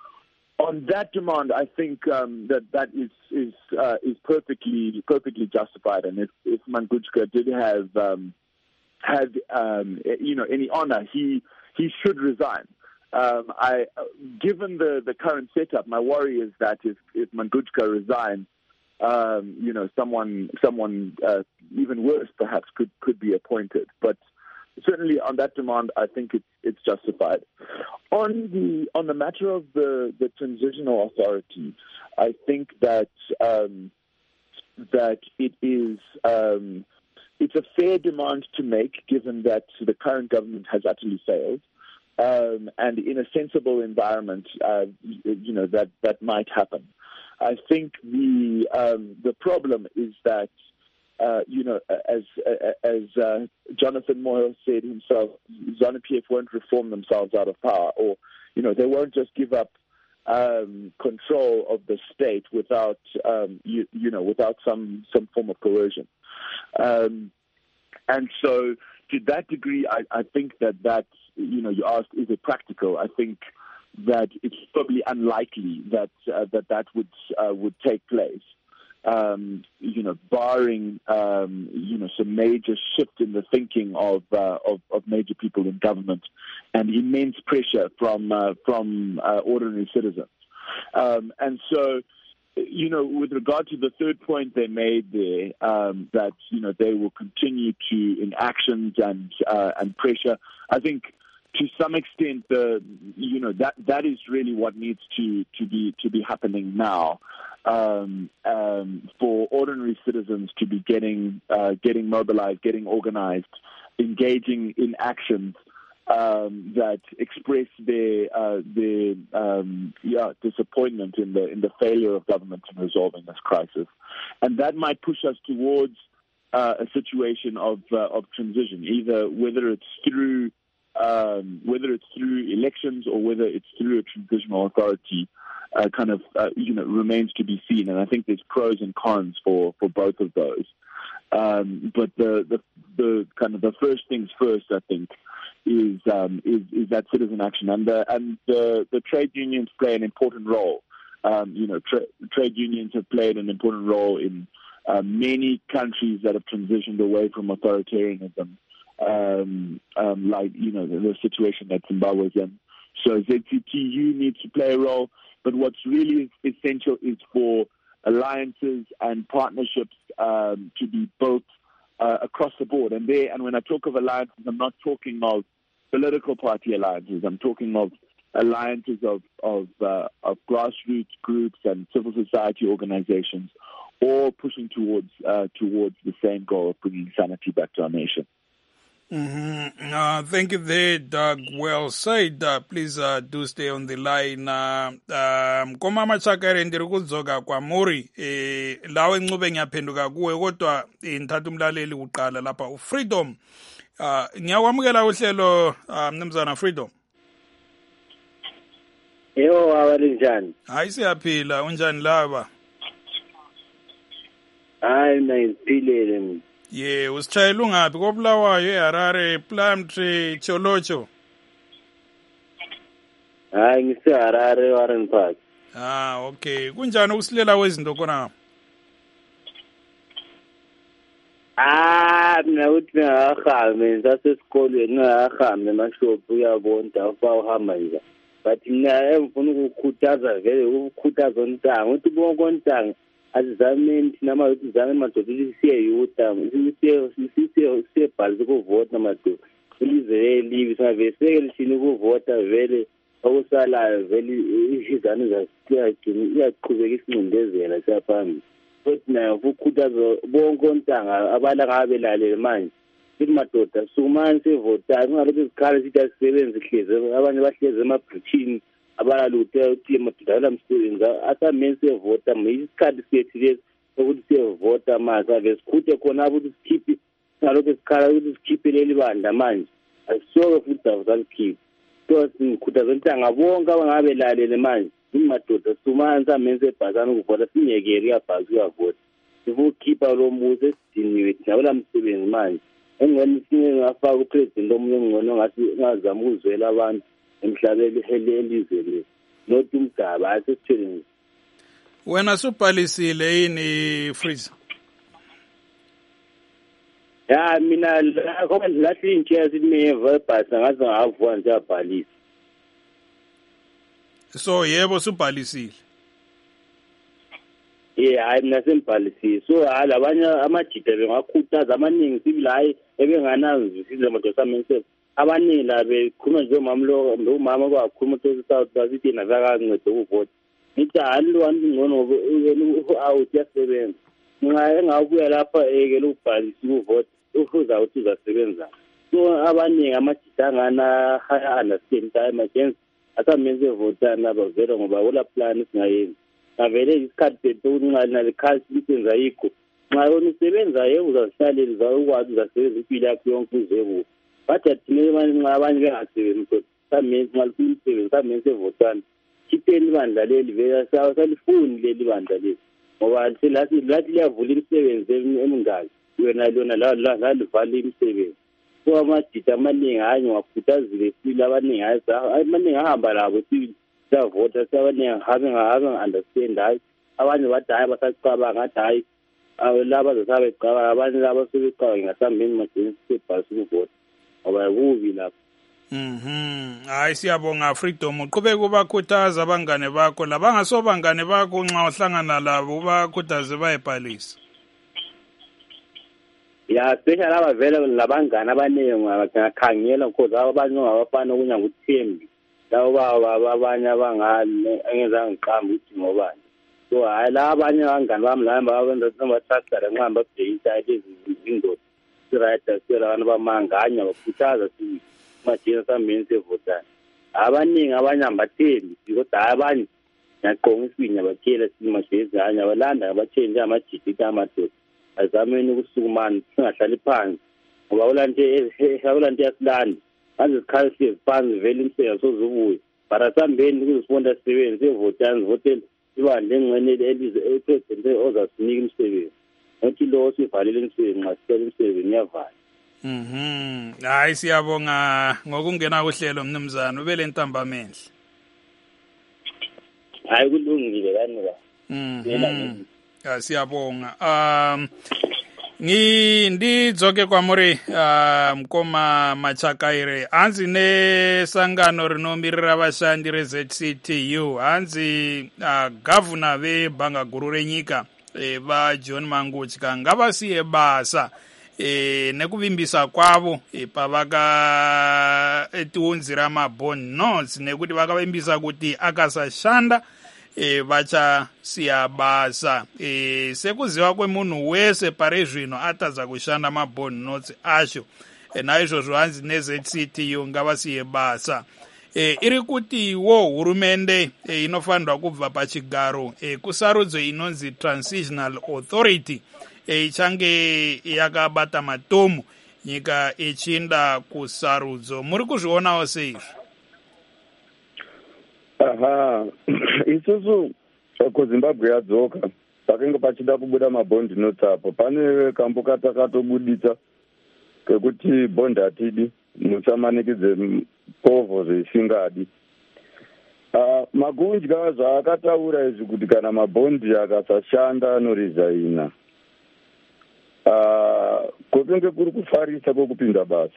on that demand, I think um, that that is is uh, is perfectly perfectly justified. And if, if Mangudya did have um, had um, you know any honor, he he should resign. Um, I, given the, the current setup, my worry is that if, if Mangudya resigns, um, you know, someone someone uh, even worse perhaps could, could be appointed. But certainly on that demand, I think it's it's justified. On the on the matter of the, the transitional authority, I think that um, that it is um, it's a fair demand to make, given that the current government has utterly failed. Um, and in a sensible environment, uh, you know, that, that might happen. I think the um, the problem is that, uh, you know, as as uh, Jonathan Moyo said himself, ZANU-P F won't reform themselves out of power, or, you know, they won't just give up um, control of the state without, um, you, you know, without some, some form of coercion. Um, and so, to that degree, I, I think that that, you know, you asked, is it practical? I think that it's probably unlikely that uh, that that would uh, would take place. Um, you know, barring um, you know some major shift in the thinking of, uh, of of major people in government, and immense pressure from uh, from uh, ordinary citizens. Um, and so, you know, with regard to the third point they made there, um, that you know they will continue to in actions and uh, and pressure. I think to some extent, the you know that that is really what needs to to be to be happening now. Um, um, for ordinary citizens to be getting uh, getting mobilized, getting organized, engaging in actions um, that express their uh, their um, yeah, disappointment in the in the failure of government in resolving this crisis, and that might push us towards uh, a situation of uh, of transition, either whether it's through um, whether it's through elections or whether it's through a transitional authority. Uh, kind of, uh, you know, remains to be seen, and I think there's pros and cons for, for both of those. Um, but the, the the kind of the first things first, I think, is um, is, is that citizen action, and the and the, the trade unions play an important role. Um, you know, tra- trade unions have played an important role in uh, many countries that have transitioned away from authoritarianism, um, um, like you know the, the situation that Zimbabwe is in. So Z C T U needs to play a role. But what's really essential is for alliances and partnerships um, to be built uh, across the board. And there, and when I talk of alliances, I'm not talking of political party alliances. I'm talking of alliances of of, uh, of grassroots groups and civil society organizations, all pushing towards uh, towards the same goal of bringing sanity back to our nation. Mm-hmm. Uh, thank you there, Doug. Well said. Uh, please uh, do stay on the line. Uh, um, Komama Chakare ndiri kuzoka kwa Muri eh, lawe ncube ngiyaphenduka kuwe kodwa ngithatha umlaleli uqala lapha uFreedom. Uh, ngiyakwamukela uhlelo uh, mnumzana Freedom. Yebo abalinjani? Hayi siyaphila, unjani laba? Hayi nayiphilele mina. Ye, usitshayela ungaphi koBulawayo eHarare, Plumtree, Cholocho? Hayi ngise-Harare Warren Park. Ah, okay. Kunjani ukusilela kwezinto khona? Ah, mina uthi ngingahambe ngisasesikolweni ngingahambe emashophu uyabona dafa uhamba nje. But mina engifuna ukukhuthaza vele ukukhuthaza ontanga uthi bonke ontanga azizameni thina madoda izame madoda siye yuta siye siye siye bhalise ukuvota madoda ilizwe elibi saveseke lishini ukuvota vele okusalayo vele izizane zasiyagcina iyaqhubeka isincindezela siyaphambili futhi nayo ukukhuthaza bonke ontanga abala ngabe lalele manje sithi madoda sukumani sevota kungalokho izikhala sithi asisebenzi hleze abanye bahleze emabhrithini abalaluthe uthi madoda lamsebenzi asamenze sevota isikhathi sethu lesi ukuthi sevota manje ave sikhuthe khona ukuthi sikhiphe ngalokho isikhala ukuthi sikhiphe leli banda manje asisoke futhi azalikhiphe so sikhuthaza intanga bonke abangabe lalele manje imadoda sumani samenze ebhasana ukuvota sinyekele uyabhasa uyavota sifuna ukukhipha lo mbuso esidiniwe thina lamsebenzi manje engweni singe ngafaka upresident omunye ngcono ngathi ngazama ukuzwela abantu emhlabeni elizwe le not umgaba asesithini wena subhalisile yini Freeze? Ya mina ngoba lathi intshe sineva ebhasa ngaze ngavuka nje abhalisa. So yebo subhalisile. Yeah, hayi mina sembhalisile. So hala abanye amajida bengakhuthaza amaningi sibili hayi ebenganazi size madoda amense abaningi la bekhuluma nje umamlo umama kwakhuluma ukuthi South Basithi navakancede ukuvota. Ngithi hayi lo wantu ngcono awuthi yasebenza. Nxa engabuya lapha ekele ukubhalisa ukuvota ufuza ukuthi uzasebenza. So abaningi amajida angana high understand time against asamenze vota nabo vele ngoba ola plan singayenzi. Avele isikhathi sethu unqala lekhasi lisenza yikho nxa wona usebenza yebo uzasihlalela uzakwazi uzasebenza impilo yakho yonke uzebu bathi thina abanye abanye bengasebenzi samenze ngalisebenza samenze votana kipeni bandla leli vele salifuni leli bandla leli ngoba selathi lathi liyavula imisebenzi emingaki wena lona la la livala imisebenzi so amajita amaningi hayi ngakhuthazile sile abaningi hayi amaningi ahamba labo sile savota sabaningi habe ngabe understand hayi abanye bathi hayi basacabanga ngathi hayi laba zasabe cabanga abanye laba sebecabanga ngasambeni majini sebhalisa ukuvota ngoba kubi lapho. Mhm. Hayi siyabonga Freedom uqhubeka ubakhuthaza abangane bakho labangasobangane bakho nxa uhlangana labo ubakhuthaze bayibhalisa. Ya special laba vele labangane abaningi ngakhangela ngoba abanye ngabafana kunya nguThembi labo baba abanye abangane engeza ngiqamba ukuthi ngobani so hayi la abanye abangane bami la babenza babathatha nqamba babhekisa lezi zinto sirayita sira abantu bamanganya bakhuthaza sithi majina sambeni sevotana abaningi abanye ambathembi kodwa abanye yaqonga isinya bakhela simashezi hanya abalanda abathenje amajiti kamadoda azameni ukusukumana singahlali phansi ngoba ulante ulante yasilanda manje sikhala siviphansi vele imsebenzi sozubuya para sambeni kuzifunda sisebenzi evotana votel ibandla engcwenele elize epresident ozasinika imsebenzi othi lo sivalile imsebenzi nxa sicela imsebenzi yavala. Mhm. Hayi siyabonga ngokungena kuhlelo mnumzana ubele ntambamenhle. Hayi kulungile kanika. Mhm. Ya siyabonga. Um Ngi ndidzoke kwamuri uh, mukoma Machakaire. Hanzi nesangano rinomirira vashandi reZ C T U hanzi uh, gavhuna vebhanga guru renyika e, vaJohn Mangudya ngavasiye basa e, nekuvimbisa kwavo e, pavakatiunzira mabond notes nekuti vakavimbisa kuti akasashanda e, vachasiya basa e, sekuziva kwemunhu wese pari zvino atadza kushanda mabond notes acho e, naizvozvo hanzi neZ C T U ngavasiye basa e, iri kuti wo hurumende e, inofanirwa kubva pachigaro e, kusarudzo inonzi transitional authority e, ichange yakabata matomu nyika ichienda kusarudzo. Muri kuzvionawo seizvi? Aha, isusu kuZimbabwe yadzoka pakanga pachida kubuda mabondi notsapo pane kambo katakatobudisa kekuti bondi hatidi musamanikidze kovho zvisingadi. Uh, Magudya zvaakataura izvi kuti kana mabondi akasashanda anorizaina uh, kwekenge kuri kufarisa kwekupinda basa.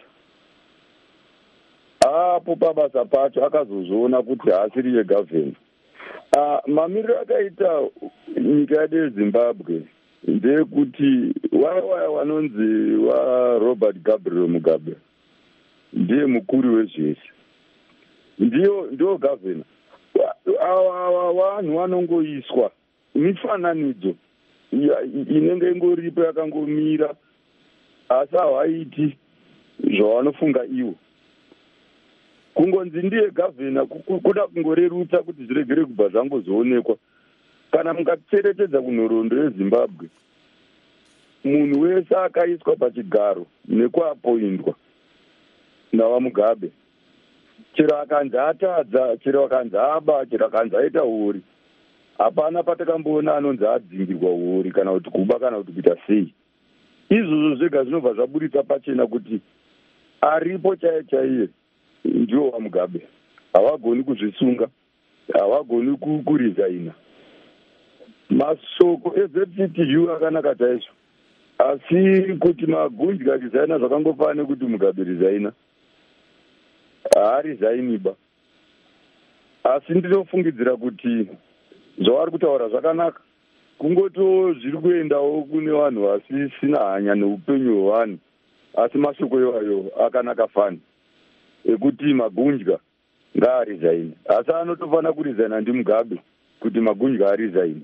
Apo pabasa pacho akazozviona kuti haasiri yegavheni. Uh, mamiriro akaita nyika yedu yeZimbabwe ndeyekuti waya waya wanonzi waRobert Gabriel Mugabe ndiye mukuru wezvese, ndiyo ndiyo gavhena. Ava vanhu vanongoiswa mifananidzo inenge ingoripo yakangomira asi havaiti zvavanofunga ivo. Kungonzi ndiye gavhena kuda kungorerutsa kuti zviregere kubva zvangozoonekwa. Kana mukateretedza kunhoroondo yeZimbabwe, munhu wese akaiswa pachigaro nekuapoindwa navaMugabe, chero akanzi atadza, chero akanzi aba, chero akanzi aita uri, hapana patakamboona anonzi adzingirwa uri kana kuti kuba kana kuti kuita sei. Izvozvo zvega zvinobva zvaburitsa pachena kuti aripo chaiye chaiye ndiwo waMugabe. Havagoni kuzvisunga, havagoni kurizaina. Masoko eZ C T U akanaka chaizvo, asi kuti Magudya rizaina zvakangofana nekuti Mugabe rizaina. Haarizainiba. Asi ndinofungidzira kuti zvavari kutaura zvakanaka, kungoto zviri kuendawo kune vanhu vasisina hanya neupenyu hwevanhu, asi mashoko iwayo akanaka fani ekuti Magudya ngaarizaine. Asi anotofana kurizaina ndiMugabe kuti Magudya arizaine.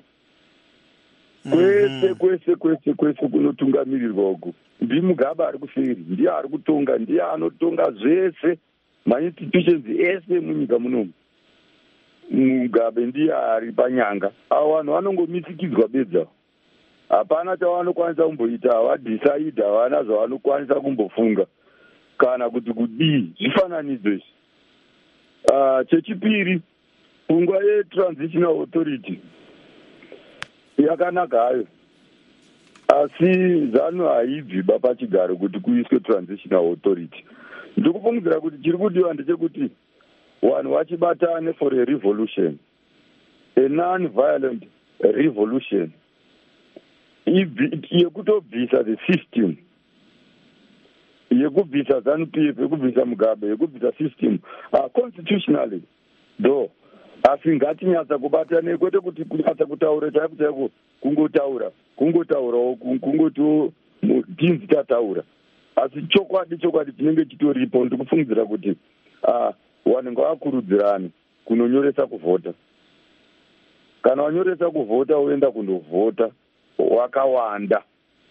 Kwese kwese kwese kwese kunotungamirirwa uku ndiMugabe ari kuferi, ndiye ari kutonga, ndiye anotonga zvese mainstitutions ese munyika munomu. Mugabe ndiye ari panyanga. Avo vanhu vanongomisikidzwa bedza, hapana chavanokwanisa kumboita, havadhisaidha, havana zvavanokwanisa kumbofunga kana kuti kudii. Zvifananidzo izvi. Uh, chechipiri, pfungwa yetransitional authority yakanaka hayo, asi zano haibviba pachigaro kuti kuiswe transitional authority. Ndikufungidzira kuti chiri kudiwa ndechekuti vanhu vachibatane for a revolution, a non-violent revolution yekutobvisa the system, yekubvisa ZANU P F, yekubvisa Mugabe, yekubvisa system uh, constitutionally do. Asi ngatinyatsa kubatana, kwete kuti kunyatsa kutaura chaiko chaiko, kungotaura kungotaurawo kungoti tinzi tataura, asi chokwadi chokwadi chinenge chitoripo. Ndikufungidzira kuti uh, vanhu ngavakurudzirane kunonyoresa kuvhota. Kana wanyoresa kuvhota woenda kundovhota wakawanda,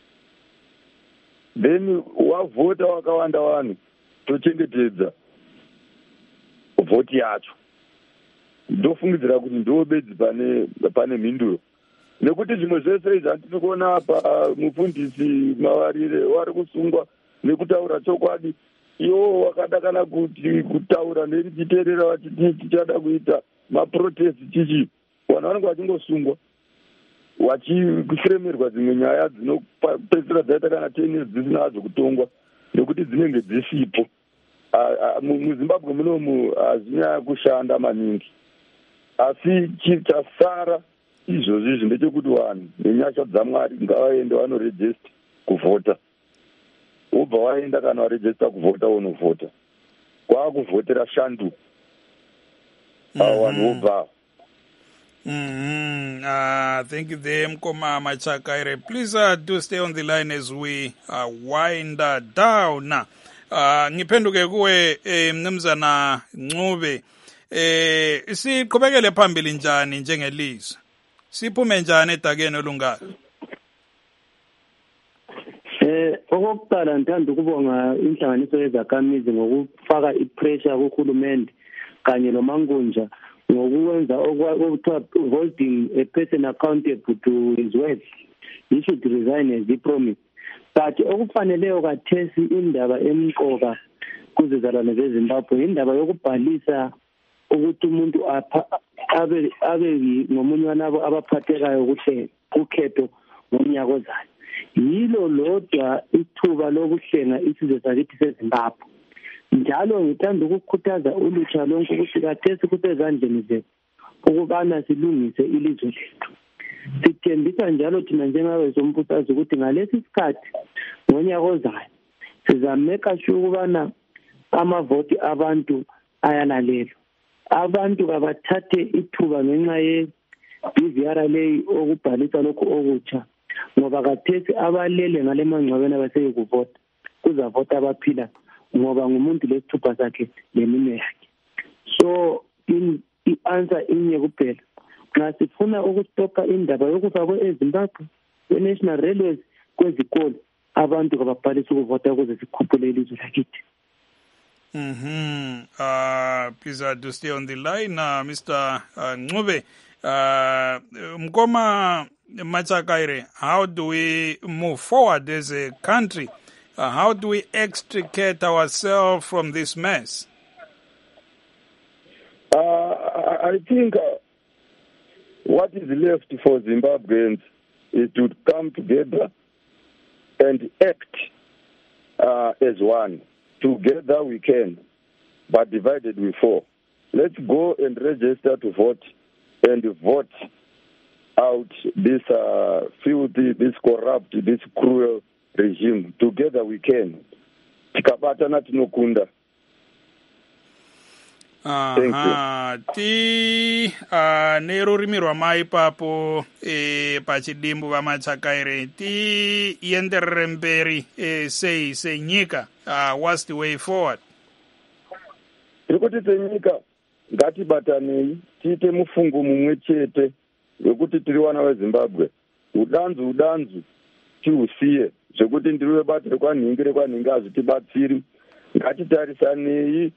then wavhota wakawanda vanhu tochengetedza vhoti yacho. Ndofungidzira kuti ndo bedzi pane pane mhinduro, nekuti zvimwe zvese izvi handiri kuona apa mufundisi Mavarire wari kusungwa nekutaura chokwadi. Iwo wakada kana kuti kutaura nerichiteerera vachiti tichada kuita maprotest chichi, vanhu vanenge vachingosungwa vachiremerwa dzimwe nyaya dzinopedzisira dzaita kana ten years dzisina hadzo kutongwa nekuti dzinenge dzisipo. MuZimbabwe munomu hazinyaya kushanda maningi, asi chasara izvozvi izvi ndechekuti vanhu nenyasha dzaMwari ngavaende vanorejesta kuvhota. Ubva waenda kana warejista kuvhota unovhota. Kwakuvhotera shandu. Awanhu ubva. Mm-hmm. Uh, thank you there, Mkoma Machakaire. Please uh, do stay on the line as we uh, wind uh, down. Uh, ngiphenduke kuwe eh, Mnumzana Ncube. Eh, siqhubekele phambili njani njengelizwe? Siphume njani edakeni olungalo? Eh, okokuqala ngithanda ukubonga inhlanganiso yezakhamizi ngokufaka ipressure kuhulumende kanye noMangunja ngokwenza okuthiwa holding a person accountable to his words. He should resign as he promised. But okufaneleyo kathesi indaba emqoka kuzizalwane zeZimbabwe indaba yokubhalisa ukuthi umuntu abe abe ngomunye wanabo abaphathekayo kuhle ukhetho ngomnyaka ozayo. Yilo lodwa ithuba lokuhlenga isizwe sakithi seZimbabwe. Njalo ngithanda ukukhuthaza ulutsha lonke ukuthi kathesi kusezandleni zethu ukubana silungise ilizwe lethu. Sithembisa njalo thina njengabe sombuthazo ukuthi ngalesi sikhathi ngonyaka ozayo sizameka sure ukubana amavoti abantu ayalalelwa. Abantu kabathathe ithuba ngenxa ye-B V R leyi okubhalisa lokhu okutsha ngoba kathesi abalele ngale mangcwabeni abaseyikuvota kuzavota abaphila ngoba ngumuntu lesithupha sakhe leminwe yakhe. So in i-answer inye kuphela. Nxa sifuna ukustopha indaba yokufa kwe-Zimbabwe kwe-National Railways kwezikole abantu kababhalisa ukuvota ukuze sikhuphule ilizwe lakithi. Mm-hmm. Uh, please uh, do stay on the line, uh, Mister Uh, Ncube. Uh, Mkoma Machakaire, how do we move forward as a country? Uh, how do we extricate ourselves from this mess? Uh, I think uh, what is left for Zimbabweans is to come together and act uh, as one. Together we can, but divided we fall. Let's go and register to vote and vote out this uh, filthy, this corrupt, this cruel regime. Together we can. Tikabatana tinokunda. Aha, ti uh, nerurimi rwamai papo e, pachidimbu vamachakaire ti yenderere mberi e, sei senyika uh, what's the way forward? Tirikuti senyika ngatibatanei tiite mufungo mumwe chete wekuti tiri vana veZimbabwe. Udanzu udanzu tiusiye zvekuti ndiri webati rekwanhingi rekwanhingi hazvitibatsiri. Ngatitarisanei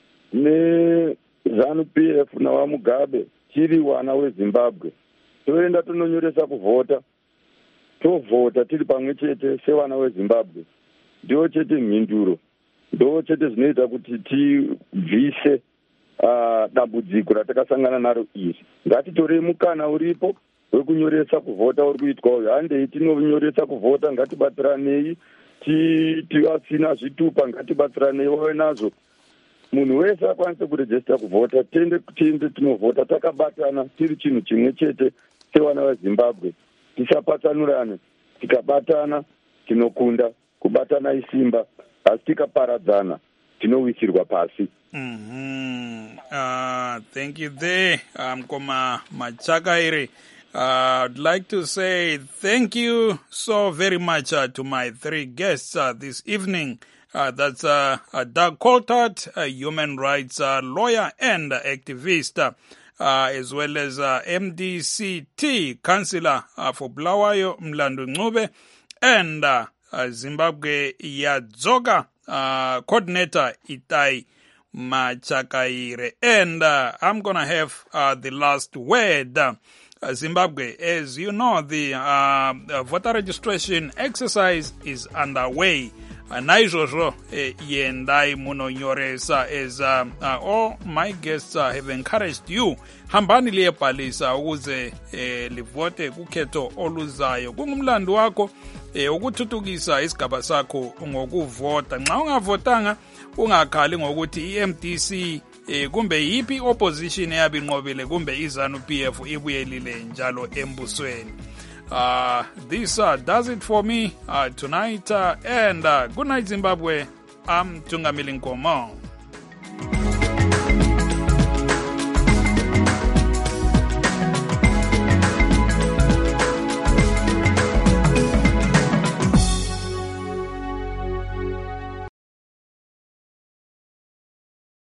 neZANU P F naVaMugabe tiri wana weZimbabwe. Toenda tononyoresa kuvhota, tovhota tiri pamwe chete sevana weZimbabwe. Ndiwo chete mhinduro, ndo chete zvinoita kuti tibvise uh, dambudziko ratakasangana naro iri. Ngatitorei mukana uripo wekunyoresa kuvhota uri kuitwa uyu. Handei tinonyoresa kuvhota, ngatibatsiranei. Tivasina zvitupa, ngatibatsiranei wave nazvo. Munhu wese akwanise kurejista kuvhota, tiende tiende tinovhota takabatana tiri chinhu chimwe chete sevana veZimbabwe. Tisapatsanurane, tikabatana tinokunda. Kubatana isimba, asi tikaparadzana tinowisirwa pasi. Mm-hmm. Uh, thank you there, Mkoma um, Machakaire. Uh, I'd like to say thank you so very much uh, to my three guests uh, this evening. Uh, that's uh, uh, Doug Coltart, a human rights uh, lawyer and uh, activist, uh, uh, as well as uh, M D C T councillor uh, for Bulawayo Mlandu Ncube, and uh, uh, Zimbabwe Yadzoga uh, coordinator Itai Machakaire. And uh, I'm going to have uh, the last word. Uh, Zimbabwe, as you know, the uh, uh, voter registration exercise is underway. Naizvozvo yendai munonyoresa, as uh, uh, all my guests uh, have encouraged you, hambani liyebhalisa ukuze eh, livote kukhetho oluzayo. Kungumlando wako eh, ukuthuthukisa isigaba sakho ngokuvota. Nxa ungavotanga ungakhali ngokuthi i-M D C eh, kumbe yipi opposition eyabinqobile kumbe iZANU P F ibuyelile njalo embusweni. Uh, this uh, does it for me uh, tonight. Uh, and uh, good night, Zimbabwe. I'm Tungamili Nkomo.